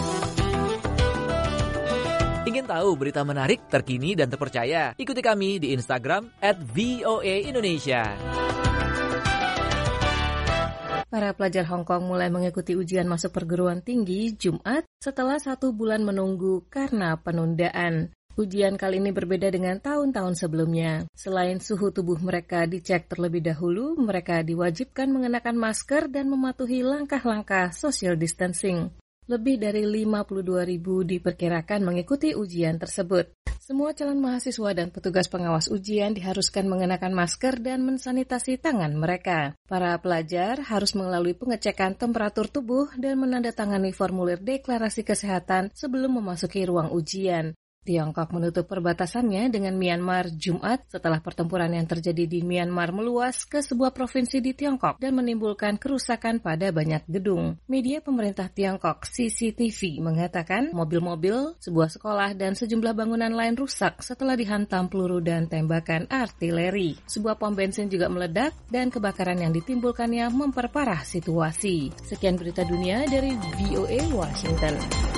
Speaker 4: Ingin tahu berita menarik, terkini, dan terpercaya? Ikuti kami di Instagram @voaindonesia.
Speaker 11: Para pelajar Hong Kong mulai mengikuti ujian masuk perguruan tinggi Jumat setelah 1 bulan menunggu karena penundaan. Ujian kali ini berbeda dengan tahun-tahun sebelumnya. Selain suhu tubuh mereka dicek terlebih dahulu, mereka diwajibkan mengenakan masker dan mematuhi langkah-langkah social distancing. Lebih dari 52.000 diperkirakan mengikuti ujian tersebut. Semua calon mahasiswa dan petugas pengawas ujian diharuskan mengenakan masker dan mensanitasi tangan mereka. Para pelajar harus melalui pengecekan temperatur tubuh dan menandatangani formulir deklarasi kesehatan sebelum memasuki ruang ujian. Tiongkok menutup perbatasannya dengan Myanmar Jumat setelah pertempuran yang terjadi di Myanmar meluas ke sebuah provinsi di Tiongkok dan menimbulkan kerusakan pada banyak gedung. Media pemerintah Tiongkok CCTV mengatakan mobil-mobil, sebuah sekolah, dan sejumlah bangunan lain rusak setelah dihantam peluru dan tembakan artileri. Sebuah pom bensin juga meledak dan kebakaran yang ditimbulkannya memperparah situasi. Sekian berita dunia dari VOA Washington.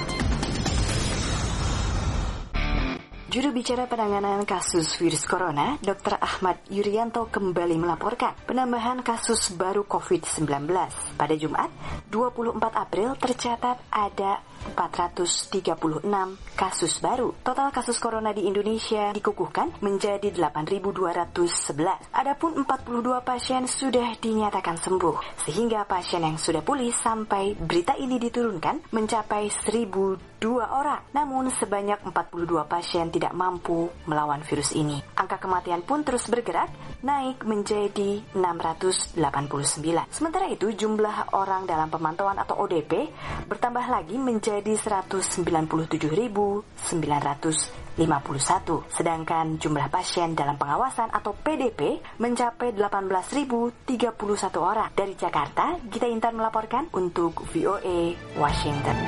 Speaker 9: Juru bicara penanganan kasus virus corona, Dr. Ahmad Yuryanto kembali melaporkan penambahan kasus baru COVID-19. Pada Jumat, 24 April tercatat ada 436 kasus baru. Total kasus corona di Indonesia dikukuhkan menjadi 8.211. Adapun 42 pasien sudah dinyatakan sembuh, sehingga pasien yang sudah pulih sampai berita ini diturunkan mencapai 1.002 orang. Namun sebanyak 42 pasien tidak mampu melawan virus ini. Angka kematian pun terus bergerak, naik menjadi 689. Sementara itu, jumlah orang dalam pemantauan atau ODP bertambah lagi menjadi 197.951. Sedangkan jumlah pasien dalam pengawasan atau PDP mencapai 18.031 orang. Dari Jakarta, Gita Intan melaporkan untuk VOA Washington.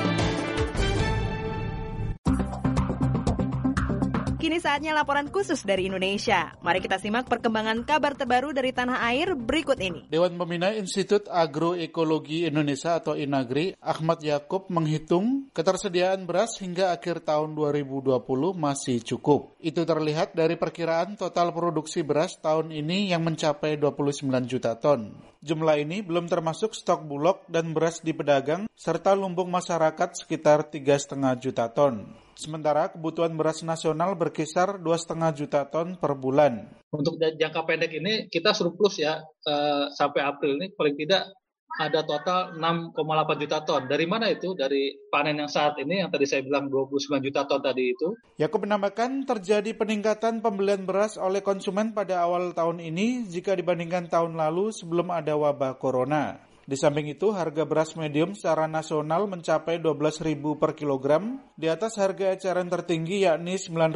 Speaker 3: Kini saatnya laporan khusus dari Indonesia. Mari kita simak perkembangan kabar terbaru dari tanah air berikut ini.
Speaker 12: Dewan Pembina Institut Agroekologi Indonesia atau INAGRI, Ahmad Yakub menghitung ketersediaan beras hingga akhir tahun 2020 masih cukup. Itu terlihat dari perkiraan total produksi beras tahun ini yang mencapai 29 juta ton. Jumlah ini belum termasuk stok bulog dan beras di pedagang serta lumbung masyarakat sekitar 3,5 juta ton. Sementara kebutuhan beras nasional berkisar 2,5 juta ton per bulan.
Speaker 13: Untuk jangka pendek ini kita surplus ya, sampai April ini paling tidak ada total 6,8 juta ton. Dari mana itu? Dari panen yang saat ini yang tadi saya bilang 29 juta ton tadi itu.
Speaker 12: Yakub menambahkan terjadi peningkatan pembelian beras oleh konsumen pada awal tahun ini jika dibandingkan tahun lalu sebelum ada wabah corona. Di samping itu, harga beras medium secara nasional mencapai 12.000 per kilogram, di atas harga eceran tertinggi yakni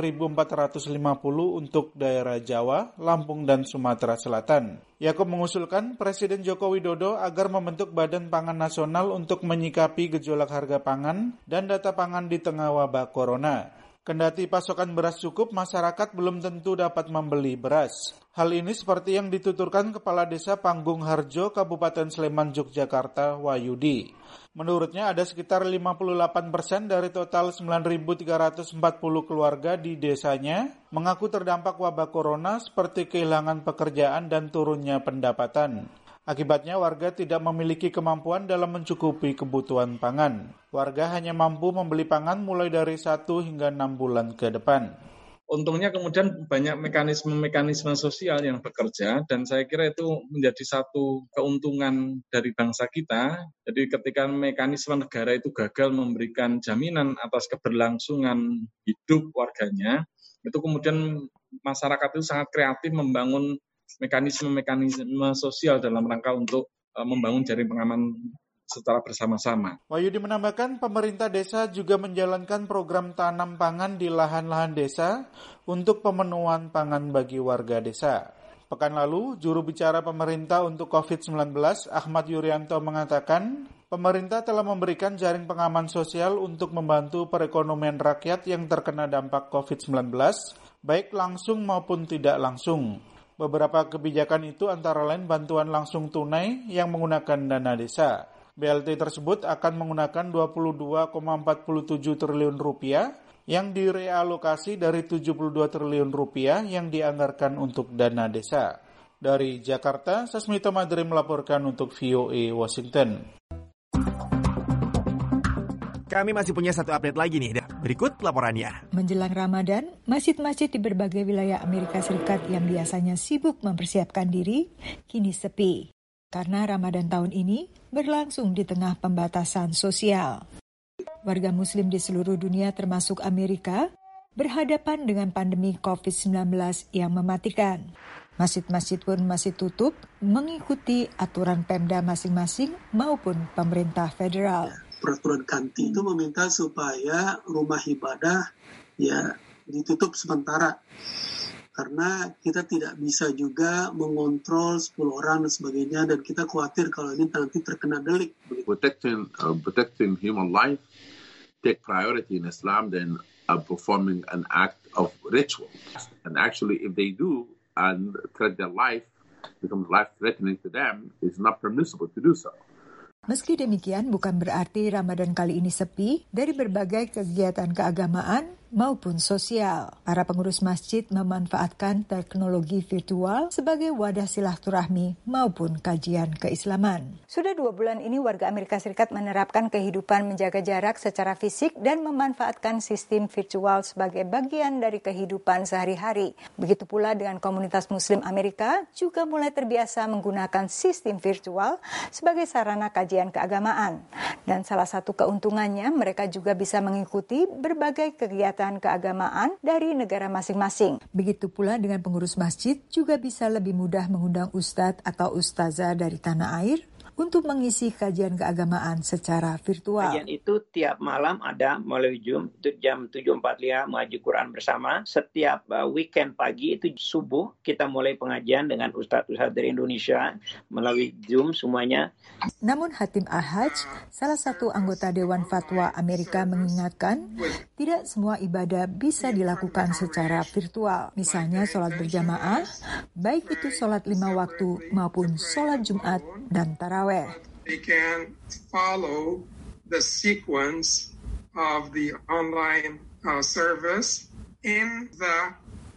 Speaker 12: 9.450 untuk daerah Jawa, Lampung, dan Sumatera Selatan. Yakub mengusulkan Presiden Joko Widodo agar membentuk Badan Pangan Nasional untuk menyikapi gejolak harga pangan dan data pangan di tengah wabah corona. Kendati pasokan beras cukup, masyarakat belum tentu dapat membeli beras. Hal ini seperti yang dituturkan Kepala Desa Panggung Harjo, Kabupaten Sleman, Yogyakarta, Wahyudi. Menurutnya ada sekitar 58% dari total 9.340 keluarga di desanya mengaku terdampak wabah corona seperti kehilangan pekerjaan dan turunnya pendapatan. Akibatnya warga tidak memiliki kemampuan dalam mencukupi kebutuhan pangan. Warga hanya mampu membeli pangan mulai dari 1 hingga 6 bulan ke depan.
Speaker 13: Untungnya kemudian banyak mekanisme-mekanisme sosial yang bekerja dan saya kira itu menjadi satu keuntungan dari bangsa kita. Jadi ketika mekanisme negara itu gagal memberikan jaminan atas keberlangsungan hidup warganya, itu kemudian masyarakat itu sangat kreatif membangun mekanisme sosial dalam rangka untuk membangun jaring pengaman secara bersama-sama.
Speaker 12: Wahyudi menambahkan pemerintah desa juga menjalankan program tanam pangan di lahan-lahan desa untuk pemenuhan pangan bagi warga desa. Pekan lalu, juru bicara pemerintah untuk COVID-19, Ahmad Yuryanto mengatakan, pemerintah telah memberikan jaring pengaman sosial untuk membantu perekonomian rakyat yang terkena dampak COVID-19, baik langsung maupun tidak langsung. Beberapa kebijakan itu antara lain bantuan langsung tunai yang menggunakan dana desa. BLT tersebut akan menggunakan 22,47 triliun rupiah yang direalokasi dari 72 triliun rupiah yang dianggarkan untuk dana desa. Dari Jakarta, Sasmito Madri melaporkan untuk VOA Washington.
Speaker 14: Kami masih punya satu update lagi nih. Berikut laporannya.
Speaker 15: Menjelang Ramadan, masjid-masjid di berbagai wilayah Amerika Serikat yang biasanya sibuk mempersiapkan diri, kini sepi. Karena Ramadan tahun ini berlangsung di tengah pembatasan sosial. Warga Muslim di seluruh dunia termasuk Amerika berhadapan dengan pandemi COVID-19 yang mematikan. Masjid-masjid pun masih tutup mengikuti aturan Pemda masing-masing maupun pemerintah federal.
Speaker 8: peraturan kanti itu meminta supaya rumah ibadah ya ditutup sementara. Karena kita tidak bisa juga mengontrol 10 orang dan sebagainya, dan kita khawatir kalau ini nanti terkena delik.
Speaker 2: Protecting human life take priority in Islam than performing an act of ritual. And actually, if they do and threat their life, becomes life-threatening to them, it's not permissible to do so.
Speaker 15: Meski demikian, bukan berarti Ramadan kali ini sepi dari berbagai kegiatan keagamaan maupun sosial. Para pengurus masjid memanfaatkan teknologi virtual sebagai wadah silaturahmi maupun kajian keislaman. Sudah 2 bulan ini warga Amerika Serikat menerapkan kehidupan menjaga jarak secara fisik dan memanfaatkan sistem virtual sebagai bagian dari kehidupan sehari-hari. Begitu pula dengan komunitas Muslim Amerika juga mulai terbiasa menggunakan sistem virtual sebagai sarana kajian keagamaan. Dan salah satu keuntungannya mereka juga bisa mengikuti berbagai kegiatan keagamaan dari negara masing-masing. Begitu pula dengan pengurus masjid juga bisa lebih mudah mengundang ustadz atau ustazah dari tanah air untuk mengisi kajian keagamaan secara virtual.
Speaker 16: Kajian itu tiap malam ada melalui Zoom, itu jam 7.45 mengaji Quran bersama. Setiap weekend pagi itu subuh kita mulai pengajian dengan ustadz-ustadz dari Indonesia melalui Zoom semuanya.
Speaker 15: Namun Hatim Al-Hajj, salah satu anggota Dewan Fatwa Amerika mengingatkan, tidak semua ibadah bisa dilakukan secara virtual. Misalnya sholat berjamaah, baik itu sholat 5 waktu maupun sholat Jumat dan tarawih.
Speaker 17: They can follow the sequence of the online service in the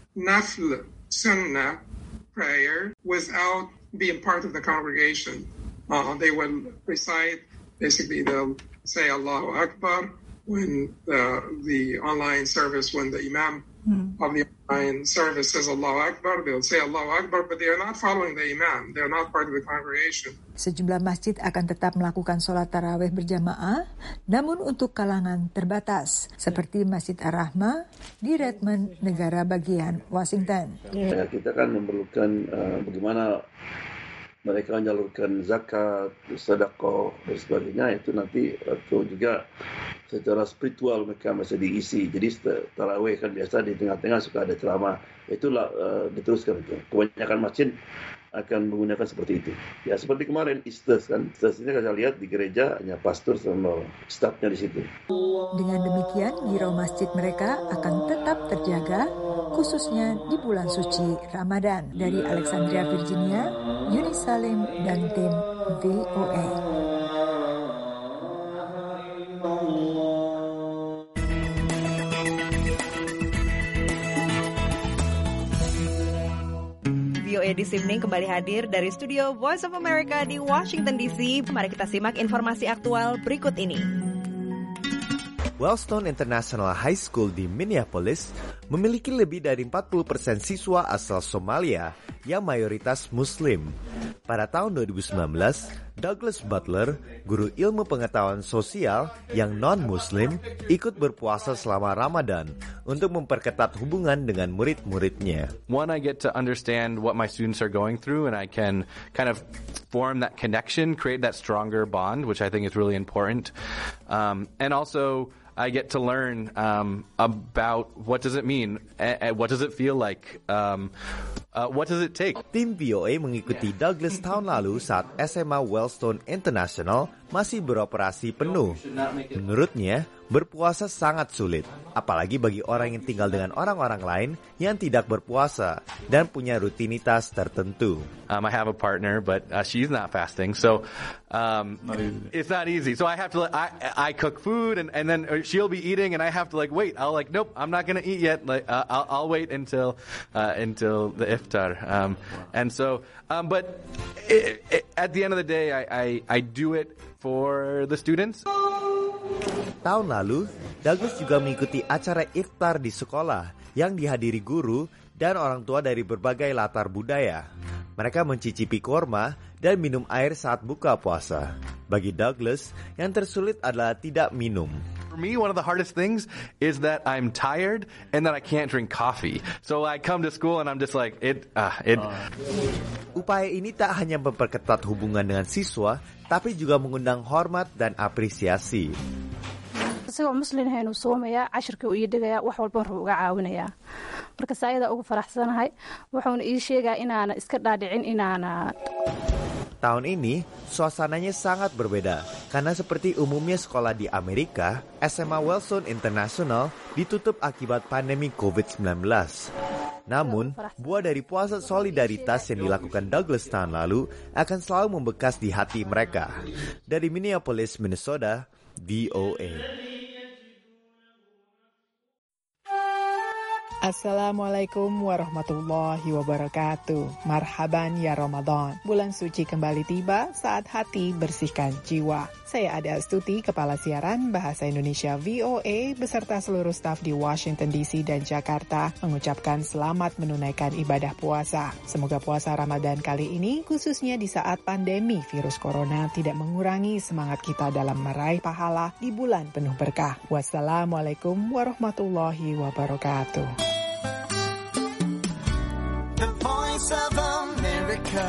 Speaker 17: Nafl Sunnah prayer without being part of the congregation. They will recite, basically they'll say Allahu Akbar when the online service, when the Imam of the online service says Allahu Akbar, they'll say Allahu Akbar, but they are not following the Imam. They are not part of the congregation.
Speaker 15: Sejumlah masjid akan tetap melakukan sholat tarawih berjamaah, namun untuk kalangan terbatas, seperti Masjid Ar-Rahmah di Redmond, negara bagian Washington.
Speaker 2: Ya, kita kan memerlukan bagaimana mereka menyalurkan zakat, sedekah dan sebagainya, itu nanti atau juga secara spiritual mereka masih diisi. Jadi tarawih kan biasa di tengah-tengah suka ada ceramah, itulah diteruskan itu. Kebanyakan masjid akan menggunakan seperti itu. Ya seperti kemarin Easter kan, ini saya lihat di gereja hanya pastor sama stafnya di situ.
Speaker 15: Dengan demikian, giro masjid mereka akan tetap terjaga, khususnya di bulan suci Ramadan. Dari Alexandria, Virginia, Yuni Salim dan tim VOA.
Speaker 3: VOA This Evening kembali hadir dari studio Voice of America di Washington DC. Mari kita simak informasi aktual berikut ini.
Speaker 21: Wellstone International High School di Minneapolis memiliki lebih dari 40% siswa asal Somalia yang mayoritas Muslim. Pada tahun 2019, Douglas Butler, guru ilmu pengetahuan sosial yang non-Muslim, ikut berpuasa selama Ramadan untuk memperketat hubungan dengan murid-muridnya.
Speaker 22: One, I get to understand what my students are going through, and I can kind of form that connection, create that stronger bond, which I think is really important. And also, I get to learn about what does it mean, what does it feel like, what does it take.
Speaker 21: Tim VOA mengikuti Douglas tahun lalu saat SMA Wellstone International masih beroperasi penuh. Menurutnya, berpuasa sangat sulit, apalagi bagi orang yang tinggal dengan orang-orang lain yang tidak berpuasa dan punya rutinitas tertentu.
Speaker 22: I have a partner, but she's not fasting, so it's not easy. So I have to, I cook food, and then she'll be eating, and I have to wait. I'll nope, I'm not gonna eat yet. I'll wait until the iftar. And so, but at the end of the day, I do it for the students.
Speaker 21: Tahun lalu, Douglas juga mengikuti acara iftar di sekolah yang dihadiri guru dan orang tua dari berbagai latar budaya. Mereka mencicipi korma dan minum air saat buka puasa. Bagi Douglas, yang tersulit adalah tidak minum.
Speaker 22: For me, one of the hardest things is that I'm tired and that I can't drink coffee. So I come to school and I'm just like,
Speaker 21: Upaya ini tak hanya memperketat hubungan dengan siswa, tapi juga mengundang hormat dan apresiasi.
Speaker 5: isagoo muslinahaynu soomaya cashirka uu ii dhigaya wax walba wuxuu uga caawinayaa marka saayada ugu faraxsanahay wuxuuna ii sheegaa inaana iska dhaadhicin inaana.
Speaker 21: Tahun ini, suasananya sangat berbeda karena seperti umumnya sekolah di Amerika, SMA Wilson International ditutup akibat pandemi COVID-19. Namun, buah dari puasa solidaritas yang dilakukan Douglas tahun lalu akan selalu membekas di hati mereka. Dari Minneapolis, Minnesota, VOA.
Speaker 6: Assalamualaikum warahmatullahi wabarakatuh. Marhaban ya Ramadan. Bulan suci kembali tiba saat hati bersihkan jiwa. Saya Ade Astuti, Kepala Siaran Bahasa Indonesia VOA beserta seluruh staf di Washington DC dan Jakarta mengucapkan selamat menunaikan ibadah puasa. Semoga puasa Ramadan kali ini, khususnya di saat pandemi virus corona, tidak mengurangi semangat kita dalam meraih pahala di bulan penuh berkah. Wassalamualaikum warahmatullahi wabarakatuh.
Speaker 18: The Voice of America.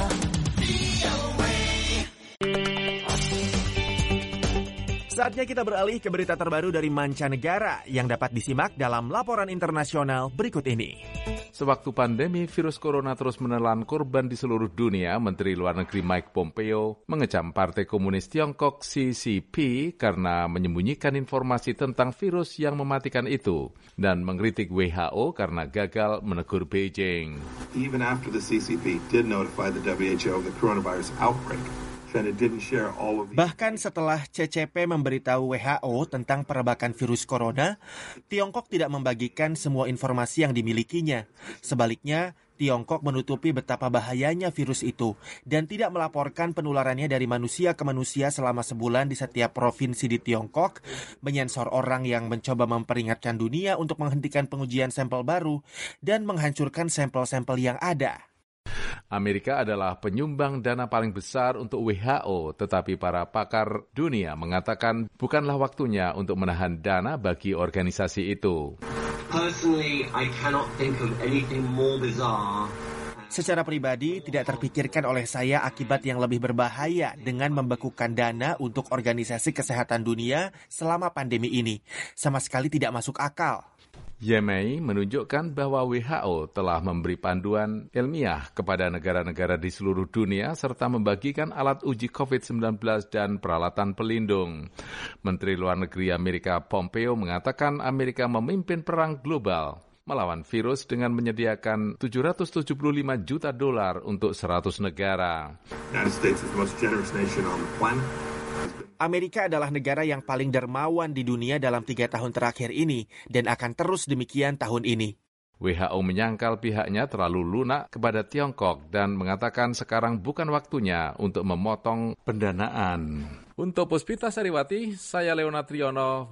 Speaker 19: Saatnya kita beralih ke berita terbaru dari mancanegara yang dapat disimak dalam laporan internasional berikut ini.
Speaker 20: Sewaktu pandemi virus corona terus menelan korban di seluruh dunia, Menteri Luar Negeri Mike Pompeo mengecam Partai Komunis Tiongkok CCP karena menyembunyikan informasi tentang virus yang mematikan itu dan mengkritik WHO karena gagal menegur Beijing.
Speaker 23: Even after the CCP did notify the WHO of the coronavirus outbreak,
Speaker 19: bahkan setelah CCP memberitahu WHO tentang perebakan virus corona, Tiongkok tidak membagikan semua informasi yang dimilikinya. Sebaliknya, Tiongkok menutupi betapa bahayanya virus itu dan tidak melaporkan penularannya dari manusia ke manusia selama sebulan di setiap provinsi di Tiongkok, menyensor orang yang mencoba memperingatkan dunia untuk menghentikan pengujian sampel baru dan menghancurkan sampel-sampel yang ada.
Speaker 20: Amerika adalah penyumbang dana paling besar untuk WHO, tetapi para pakar dunia mengatakan bukanlah waktunya untuk menahan dana bagi organisasi itu.
Speaker 24: Personally, I cannot think of anything more bizarre.
Speaker 19: Secara pribadi, tidak terpikirkan oleh saya akibat yang lebih berbahaya dengan membekukan dana untuk organisasi kesehatan dunia selama pandemi ini. Sama sekali tidak masuk akal.
Speaker 20: Yemei menunjukkan bahwa WHO telah memberi panduan ilmiah kepada negara-negara di seluruh dunia serta membagikan alat uji COVID-19 dan peralatan pelindung. Menteri Luar Negeri Amerika Pompeo mengatakan Amerika memimpin perang global melawan virus dengan menyediakan $775 juta untuk 100 negara.
Speaker 19: Amerika adalah negara yang paling dermawan di dunia dalam 3 tahun terakhir ini dan akan terus demikian tahun ini.
Speaker 20: WHO menyangkal pihaknya terlalu lunak kepada Tiongkok dan mengatakan sekarang bukan waktunya untuk memotong pendanaan. Untuk Puspita Sariwati, saya Leona Triono,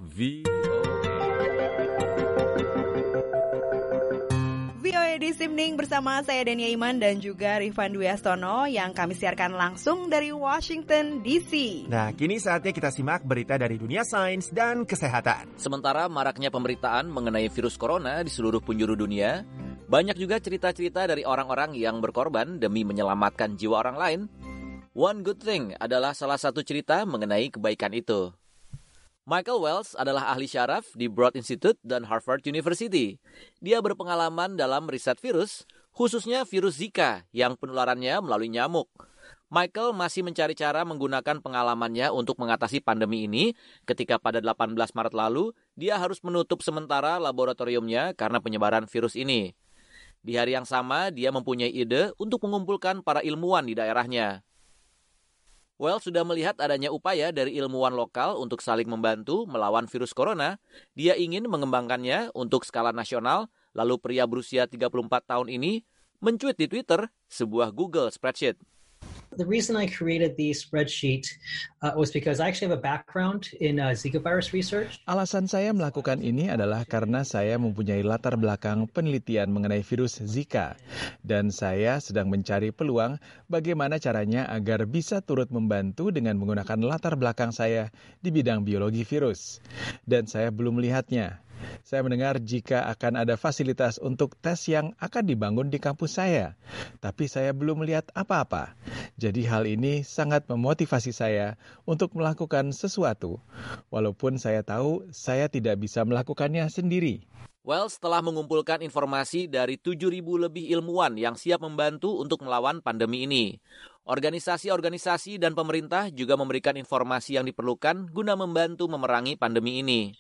Speaker 3: VOA di Simning bersama saya Denia Iman dan juga Rifan Dwi Astono yang kami siarkan langsung dari Washington DC.
Speaker 19: Nah, kini saatnya kita simak berita dari dunia sains dan kesehatan.
Speaker 4: Sementara maraknya pemberitaan mengenai virus corona di seluruh penjuru dunia, banyak juga cerita-cerita dari orang-orang yang berkorban demi menyelamatkan jiwa orang lain. One Good Thing adalah salah satu cerita mengenai kebaikan itu. Michael Wells adalah ahli syaraf di Broad Institute dan Harvard University. Dia berpengalaman dalam riset virus, khususnya virus Zika yang penularannya melalui nyamuk. Michael masih mencari cara menggunakan pengalamannya untuk mengatasi pandemi ini ketika pada 18 Maret lalu dia harus menutup sementara laboratoriumnya karena penyebaran virus ini. Di hari yang sama, dia mempunyai ide untuk mengumpulkan para ilmuwan di daerahnya. Wells sudah melihat adanya upaya dari ilmuwan lokal untuk saling membantu melawan virus corona. Dia ingin mengembangkannya untuk skala nasional, lalu pria berusia 34 tahun ini mencuit di Twitter sebuah Google Spreadsheet.
Speaker 1: The reason I created the spreadsheet was because I actually have a background in Zika virus research.
Speaker 7: Alasan saya melakukan ini adalah karena saya mempunyai latar belakang penelitian mengenai virus Zika. Dan saya sedang mencari peluang bagaimana caranya agar bisa turut membantu dengan menggunakan latar belakang saya di bidang biologi virus. Dan saya belum melihatnya. Saya mendengar jika akan ada fasilitas untuk tes yang akan dibangun di kampus saya, tapi saya belum melihat apa-apa. Jadi hal ini sangat memotivasi saya untuk melakukan sesuatu, walaupun saya tahu saya tidak bisa melakukannya sendiri.
Speaker 4: Wells telah mengumpulkan informasi dari 7.000 lebih ilmuwan yang siap membantu untuk melawan pandemi ini. Organisasi-organisasi dan pemerintah juga memberikan informasi yang diperlukan guna membantu memerangi pandemi ini.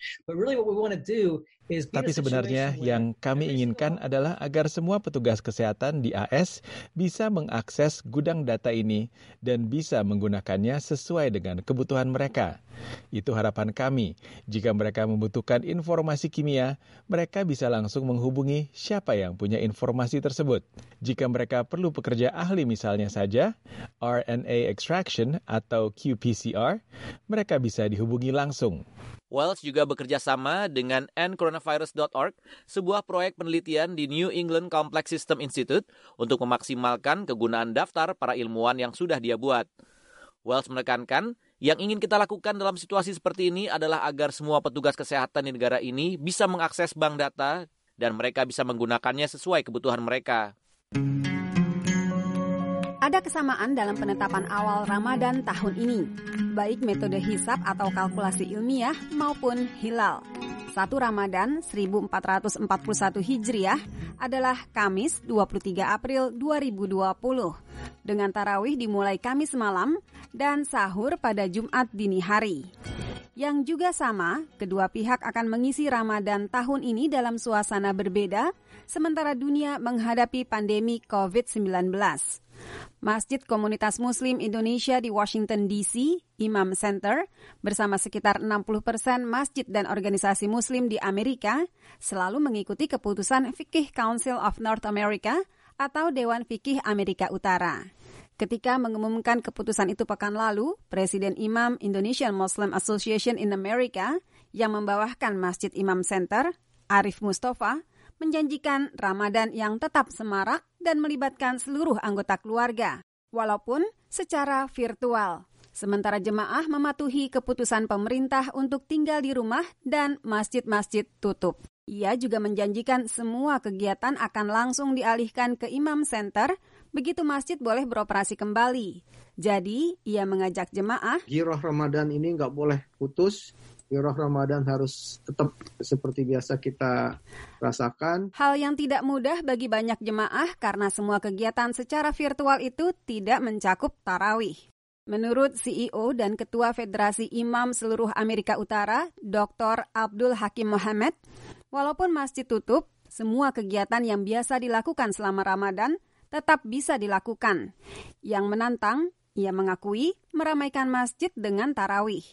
Speaker 7: Tapi sebenarnya yang kami inginkan adalah agar semua petugas kesehatan di AS bisa mengakses gudang data ini dan bisa menggunakannya sesuai dengan kebutuhan mereka. Itu harapan kami. Jika mereka membutuhkan informasi kimia, mereka bisa langsung menghubungi siapa yang punya informasi tersebut. Jika mereka perlu pekerja ahli misalnya saja, RNA extraction atau qPCR, mereka bisa dihubungi langsung.
Speaker 4: Wells juga bekerja sama dengan endcoronavirus.org, sebuah proyek penelitian di New England Complex System Institute untuk memaksimalkan kegunaan daftar para ilmuwan yang sudah dia buat. Wells menekankan, yang ingin kita lakukan dalam situasi seperti ini adalah agar semua petugas kesehatan di negara ini bisa mengakses bank data dan mereka bisa menggunakannya sesuai kebutuhan mereka.
Speaker 10: Ada kesamaan dalam penetapan awal Ramadan tahun ini, baik metode hisab atau kalkulasi ilmiah maupun hilal. 1 Ramadan 1441 Hijriah adalah Kamis 23 April 2020, dengan tarawih dimulai Kamis malam dan sahur pada Jumat dini hari. Yang juga sama, kedua pihak akan mengisi Ramadan tahun ini dalam suasana berbeda, sementara dunia menghadapi pandemi COVID-19. Masjid Komunitas Muslim Indonesia di Washington DC, Imam Center, bersama sekitar 60% masjid dan organisasi muslim di Amerika, selalu mengikuti keputusan Fiqh Council of North America atau Dewan Fikih Amerika Utara. Ketika mengumumkan keputusan itu pekan lalu, Presiden Imam Indonesian Muslim Association in America yang membawahkan Masjid Imam Center, Arif Mustafa, menjanjikan Ramadan yang tetap semarak dan melibatkan seluruh anggota keluarga, walaupun secara virtual. Sementara jemaah mematuhi keputusan pemerintah untuk tinggal di rumah dan masjid-masjid tutup. Ia juga menjanjikan semua kegiatan akan langsung dialihkan ke Imam Center, begitu masjid boleh beroperasi kembali. Jadi, ia mengajak jemaah,
Speaker 11: Giroh Ramadan ini nggak boleh putus. Giroh Ramadan harus tetap seperti biasa kita rasakan.
Speaker 10: Hal yang tidak mudah bagi banyak jemaah karena semua kegiatan secara virtual itu tidak mencakup tarawih. Menurut CEO dan Ketua Federasi Imam Seluruh Amerika Utara, Dr. Abdul Hakim Mohammed, walaupun masjid tutup, semua kegiatan yang biasa dilakukan selama Ramadan tetap bisa dilakukan. Yang menantang, ia mengakui meramaikan masjid dengan tarawih.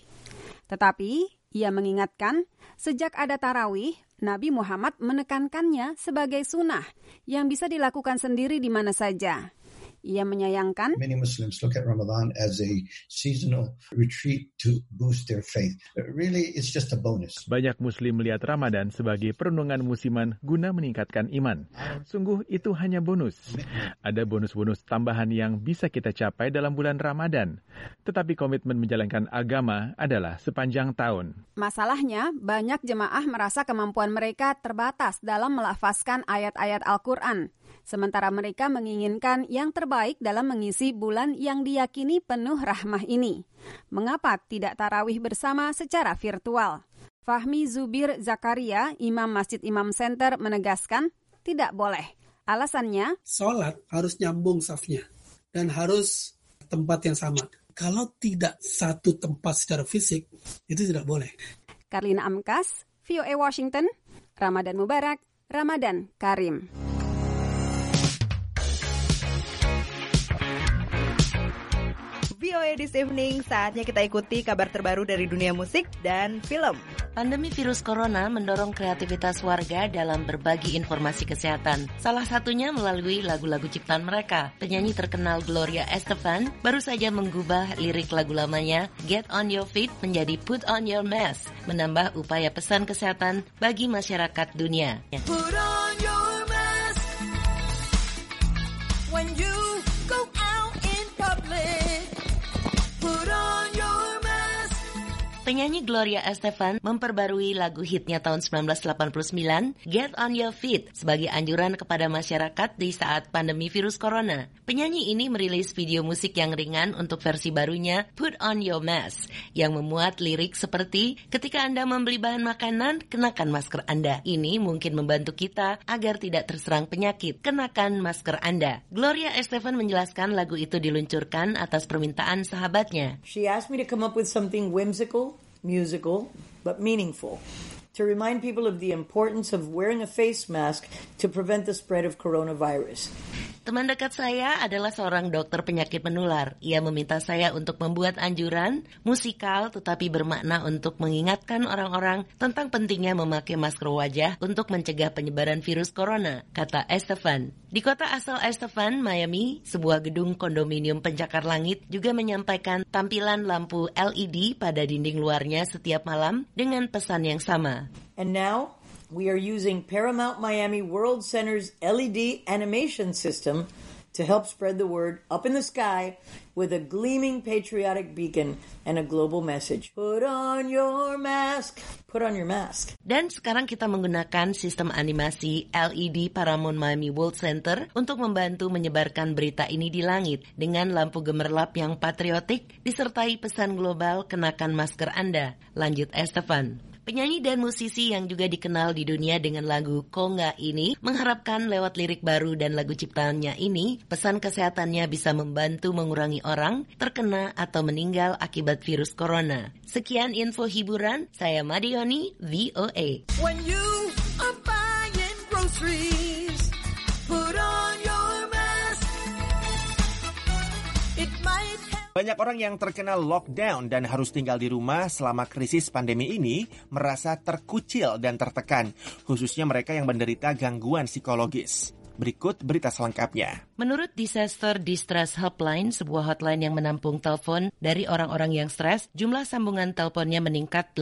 Speaker 10: Tetapi, ia mengingatkan, sejak ada tarawih, Nabi Muhammad menekankannya sebagai sunnah yang bisa dilakukan sendiri di mana saja. Ia menyayangkan,
Speaker 25: Many Muslims look at Ramadan as a seasonal retreat to boost their faith. But really, it's just a bonus.
Speaker 7: Banyak Muslim melihat Ramadan sebagai perenungan musiman guna meningkatkan iman. Sungguh itu hanya bonus. Ada bonus-bonus tambahan yang bisa kita capai dalam bulan Ramadan. Tetapi komitmen menjalankan agama adalah sepanjang tahun.
Speaker 10: Masalahnya, banyak jemaah merasa kemampuan mereka terbatas dalam melafazkan ayat-ayat Al-Quran. Sementara mereka menginginkan yang terbaik dalam mengisi bulan yang diyakini penuh rahmah ini. Mengapa tidak tarawih bersama secara virtual? Fahmi Zubir Zakaria, Imam Masjid Imam Center, menegaskan tidak boleh. Alasannya,
Speaker 8: sholat harus nyambung safnya dan harus tempat yang sama. Kalau tidak satu tempat secara fisik, itu tidak boleh.
Speaker 10: Karlina Amkas, VOA Washington, Ramadan Mubarak, Ramadan Karim.
Speaker 3: VOA This Evening, saatnya kita ikuti kabar terbaru dari dunia musik dan film.
Speaker 9: Pandemi virus corona mendorong kreativitas warga dalam berbagi informasi kesehatan. Salah satunya melalui lagu-lagu ciptaan mereka. Penyanyi terkenal Gloria Estefan baru saja menggubah lirik lagu lamanya Get On Your Feet menjadi Put On Your Mask, menambah upaya pesan kesehatan bagi masyarakat dunia.
Speaker 18: Put on your mask when you go out in public. Put on your mask.
Speaker 9: Penyanyi Gloria Estefan memperbarui lagu hitnya tahun 1989, Get On Your Feet, sebagai anjuran kepada masyarakat di saat pandemi virus corona. Penyanyi ini merilis video musik yang ringan untuk versi barunya, Put On Your Mask, yang memuat lirik seperti, ketika Anda membeli bahan makanan, kenakan masker Anda. Ini mungkin membantu kita agar tidak terserang penyakit. Kenakan masker Anda. Gloria Estefan menjelaskan lagu itu diluncurkan atas permintaan sahabatnya.
Speaker 12: She asked me to come up with something whimsical, musical, but meaningful, to remind people of the importance of wearing a face mask to prevent the spread of coronavirus.
Speaker 9: Teman dekat saya adalah seorang dokter penyakit menular. Ia meminta saya untuk membuat anjuran musikal tetapi bermakna untuk mengingatkan orang-orang tentang pentingnya memakai masker wajah untuk mencegah penyebaran virus corona, kata Estefan. Di kota asal Estefan, Miami, sebuah gedung kondominium pencakar langit juga menyampaikan tampilan lampu LED pada dinding luarnya setiap malam dengan pesan yang sama.
Speaker 12: And now, we are using Paramount Miami World Center's LED animation system to help spread the word up in the sky with a gleaming patriotic beacon and a global message. Put on your mask. Put on your mask.
Speaker 9: Dan sekarang kita menggunakan sistem animasi LED Paramount Miami World Center untuk membantu menyebarkan berita ini di langit dengan lampu gemerlap yang patriotik disertai pesan global kenakan masker Anda, lanjut Estefan. Penyanyi dan musisi yang juga dikenal di dunia dengan lagu Konga ini mengharapkan lewat lirik baru dan lagu ciptaannya ini, pesan kesehatannya bisa membantu mengurangi orang terkena atau meninggal akibat virus corona. Sekian info hiburan, saya Madioni, VOA.
Speaker 18: When you are buying groceries, put on your mask. It might
Speaker 19: Banyak orang yang terkena lockdown dan harus tinggal di rumah selama krisis pandemi ini merasa terkucil dan tertekan, khususnya mereka yang menderita gangguan psikologis. Berikut berita selengkapnya.
Speaker 9: Menurut Disaster Distress Helpline, sebuah hotline yang menampung telepon dari orang-orang yang stres, jumlah sambungan teleponnya meningkat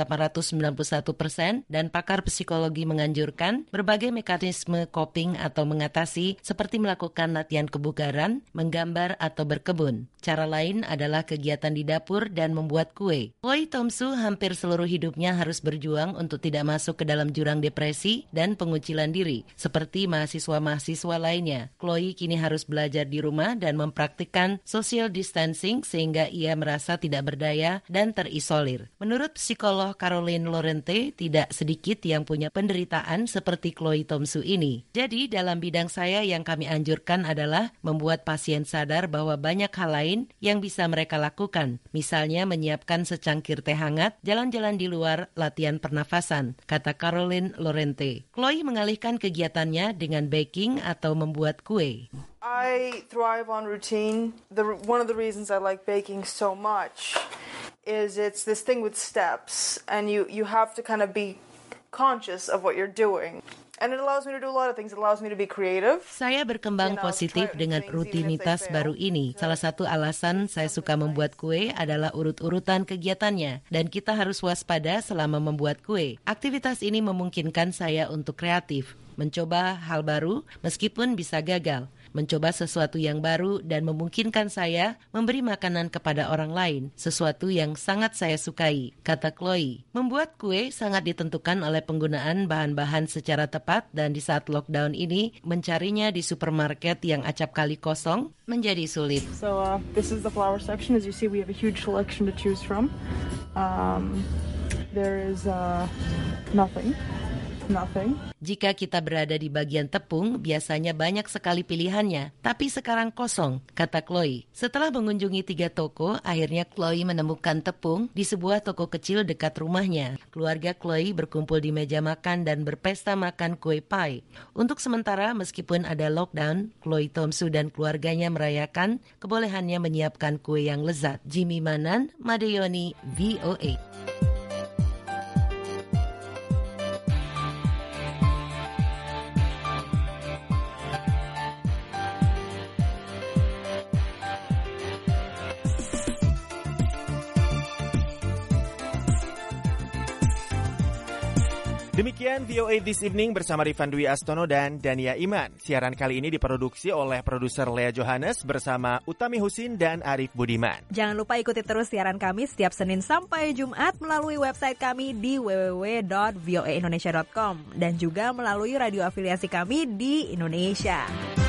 Speaker 9: 891% dan pakar psikologi menganjurkan berbagai mekanisme coping atau mengatasi seperti melakukan latihan kebugaran, menggambar atau berkebun. Cara lain adalah kegiatan di dapur dan membuat kue. Chloe Tomsu hampir seluruh hidupnya harus berjuang untuk tidak masuk ke dalam jurang depresi dan pengucilan diri, seperti mahasiswa-mahasiswa lainnya. Chloe kini harus belajar di rumah dan mempraktikkan social distancing sehingga ia merasa tidak berdaya dan terisolir. Menurut psikolog Caroline Lorente, tidak sedikit yang punya penderitaan seperti Chloe Tomsu ini. Jadi dalam bidang saya yang kami anjurkan adalah membuat pasien sadar bahwa banyak hal lain yang bisa mereka lakukan. Misalnya menyiapkan secangkir teh hangat, jalan-jalan di luar, latihan pernafasan, kata Caroline Lorente. Chloe mengalihkan kegiatannya dengan baking atau membuat kue.
Speaker 13: I thrive on routine. One of the reasons I like baking so much is it's this thing with steps, and you have to kind of be conscious of what you're doing. And it allows me to do a lot of things. It allows me to be creative.
Speaker 9: Saya berkembang positif dengan rutinitas baru ini. Salah satu alasan saya suka membuat kue adalah urut-urutan kegiatannya. Dan kita harus waspada selama membuat kue. Aktivitas ini memungkinkan saya untuk kreatif, mencoba hal baru meskipun bisa gagal, mencoba sesuatu yang baru dan memungkinkan saya memberi makanan kepada orang lain, sesuatu yang sangat saya sukai, kata Chloe. Membuat kue sangat ditentukan oleh penggunaan bahan-bahan secara tepat dan di saat lockdown ini, mencarinya di supermarket yang acap kali kosong menjadi sulit.
Speaker 13: So this is the flour section. As you see, we have a huge selection to choose from. There is nothing. Nothing.
Speaker 9: Jika kita berada di bagian tepung, biasanya banyak sekali pilihannya, tapi sekarang kosong, kata Chloe. Setelah mengunjungi 3 toko, akhirnya Chloe menemukan tepung di sebuah toko kecil dekat rumahnya. Keluarga Chloe berkumpul di meja makan dan berpesta makan kue pie. Untuk sementara, meskipun ada lockdown, Chloe Tomsu dan keluarganya merayakan kebolehannya menyiapkan kue yang lezat. Jimmy Manan, Madeyoni, VOA.
Speaker 19: Demikian VOA This Evening bersama Rifan Dwi Astono dan Dania Iman. Siaran kali ini diproduksi oleh produser Lea Johannes bersama Utami Husin dan Arif Budiman.
Speaker 3: Jangan lupa ikuti terus siaran kami setiap Senin sampai Jumat melalui website kami di www.voaindonesia.com dan juga melalui radio afiliasi kami di Indonesia.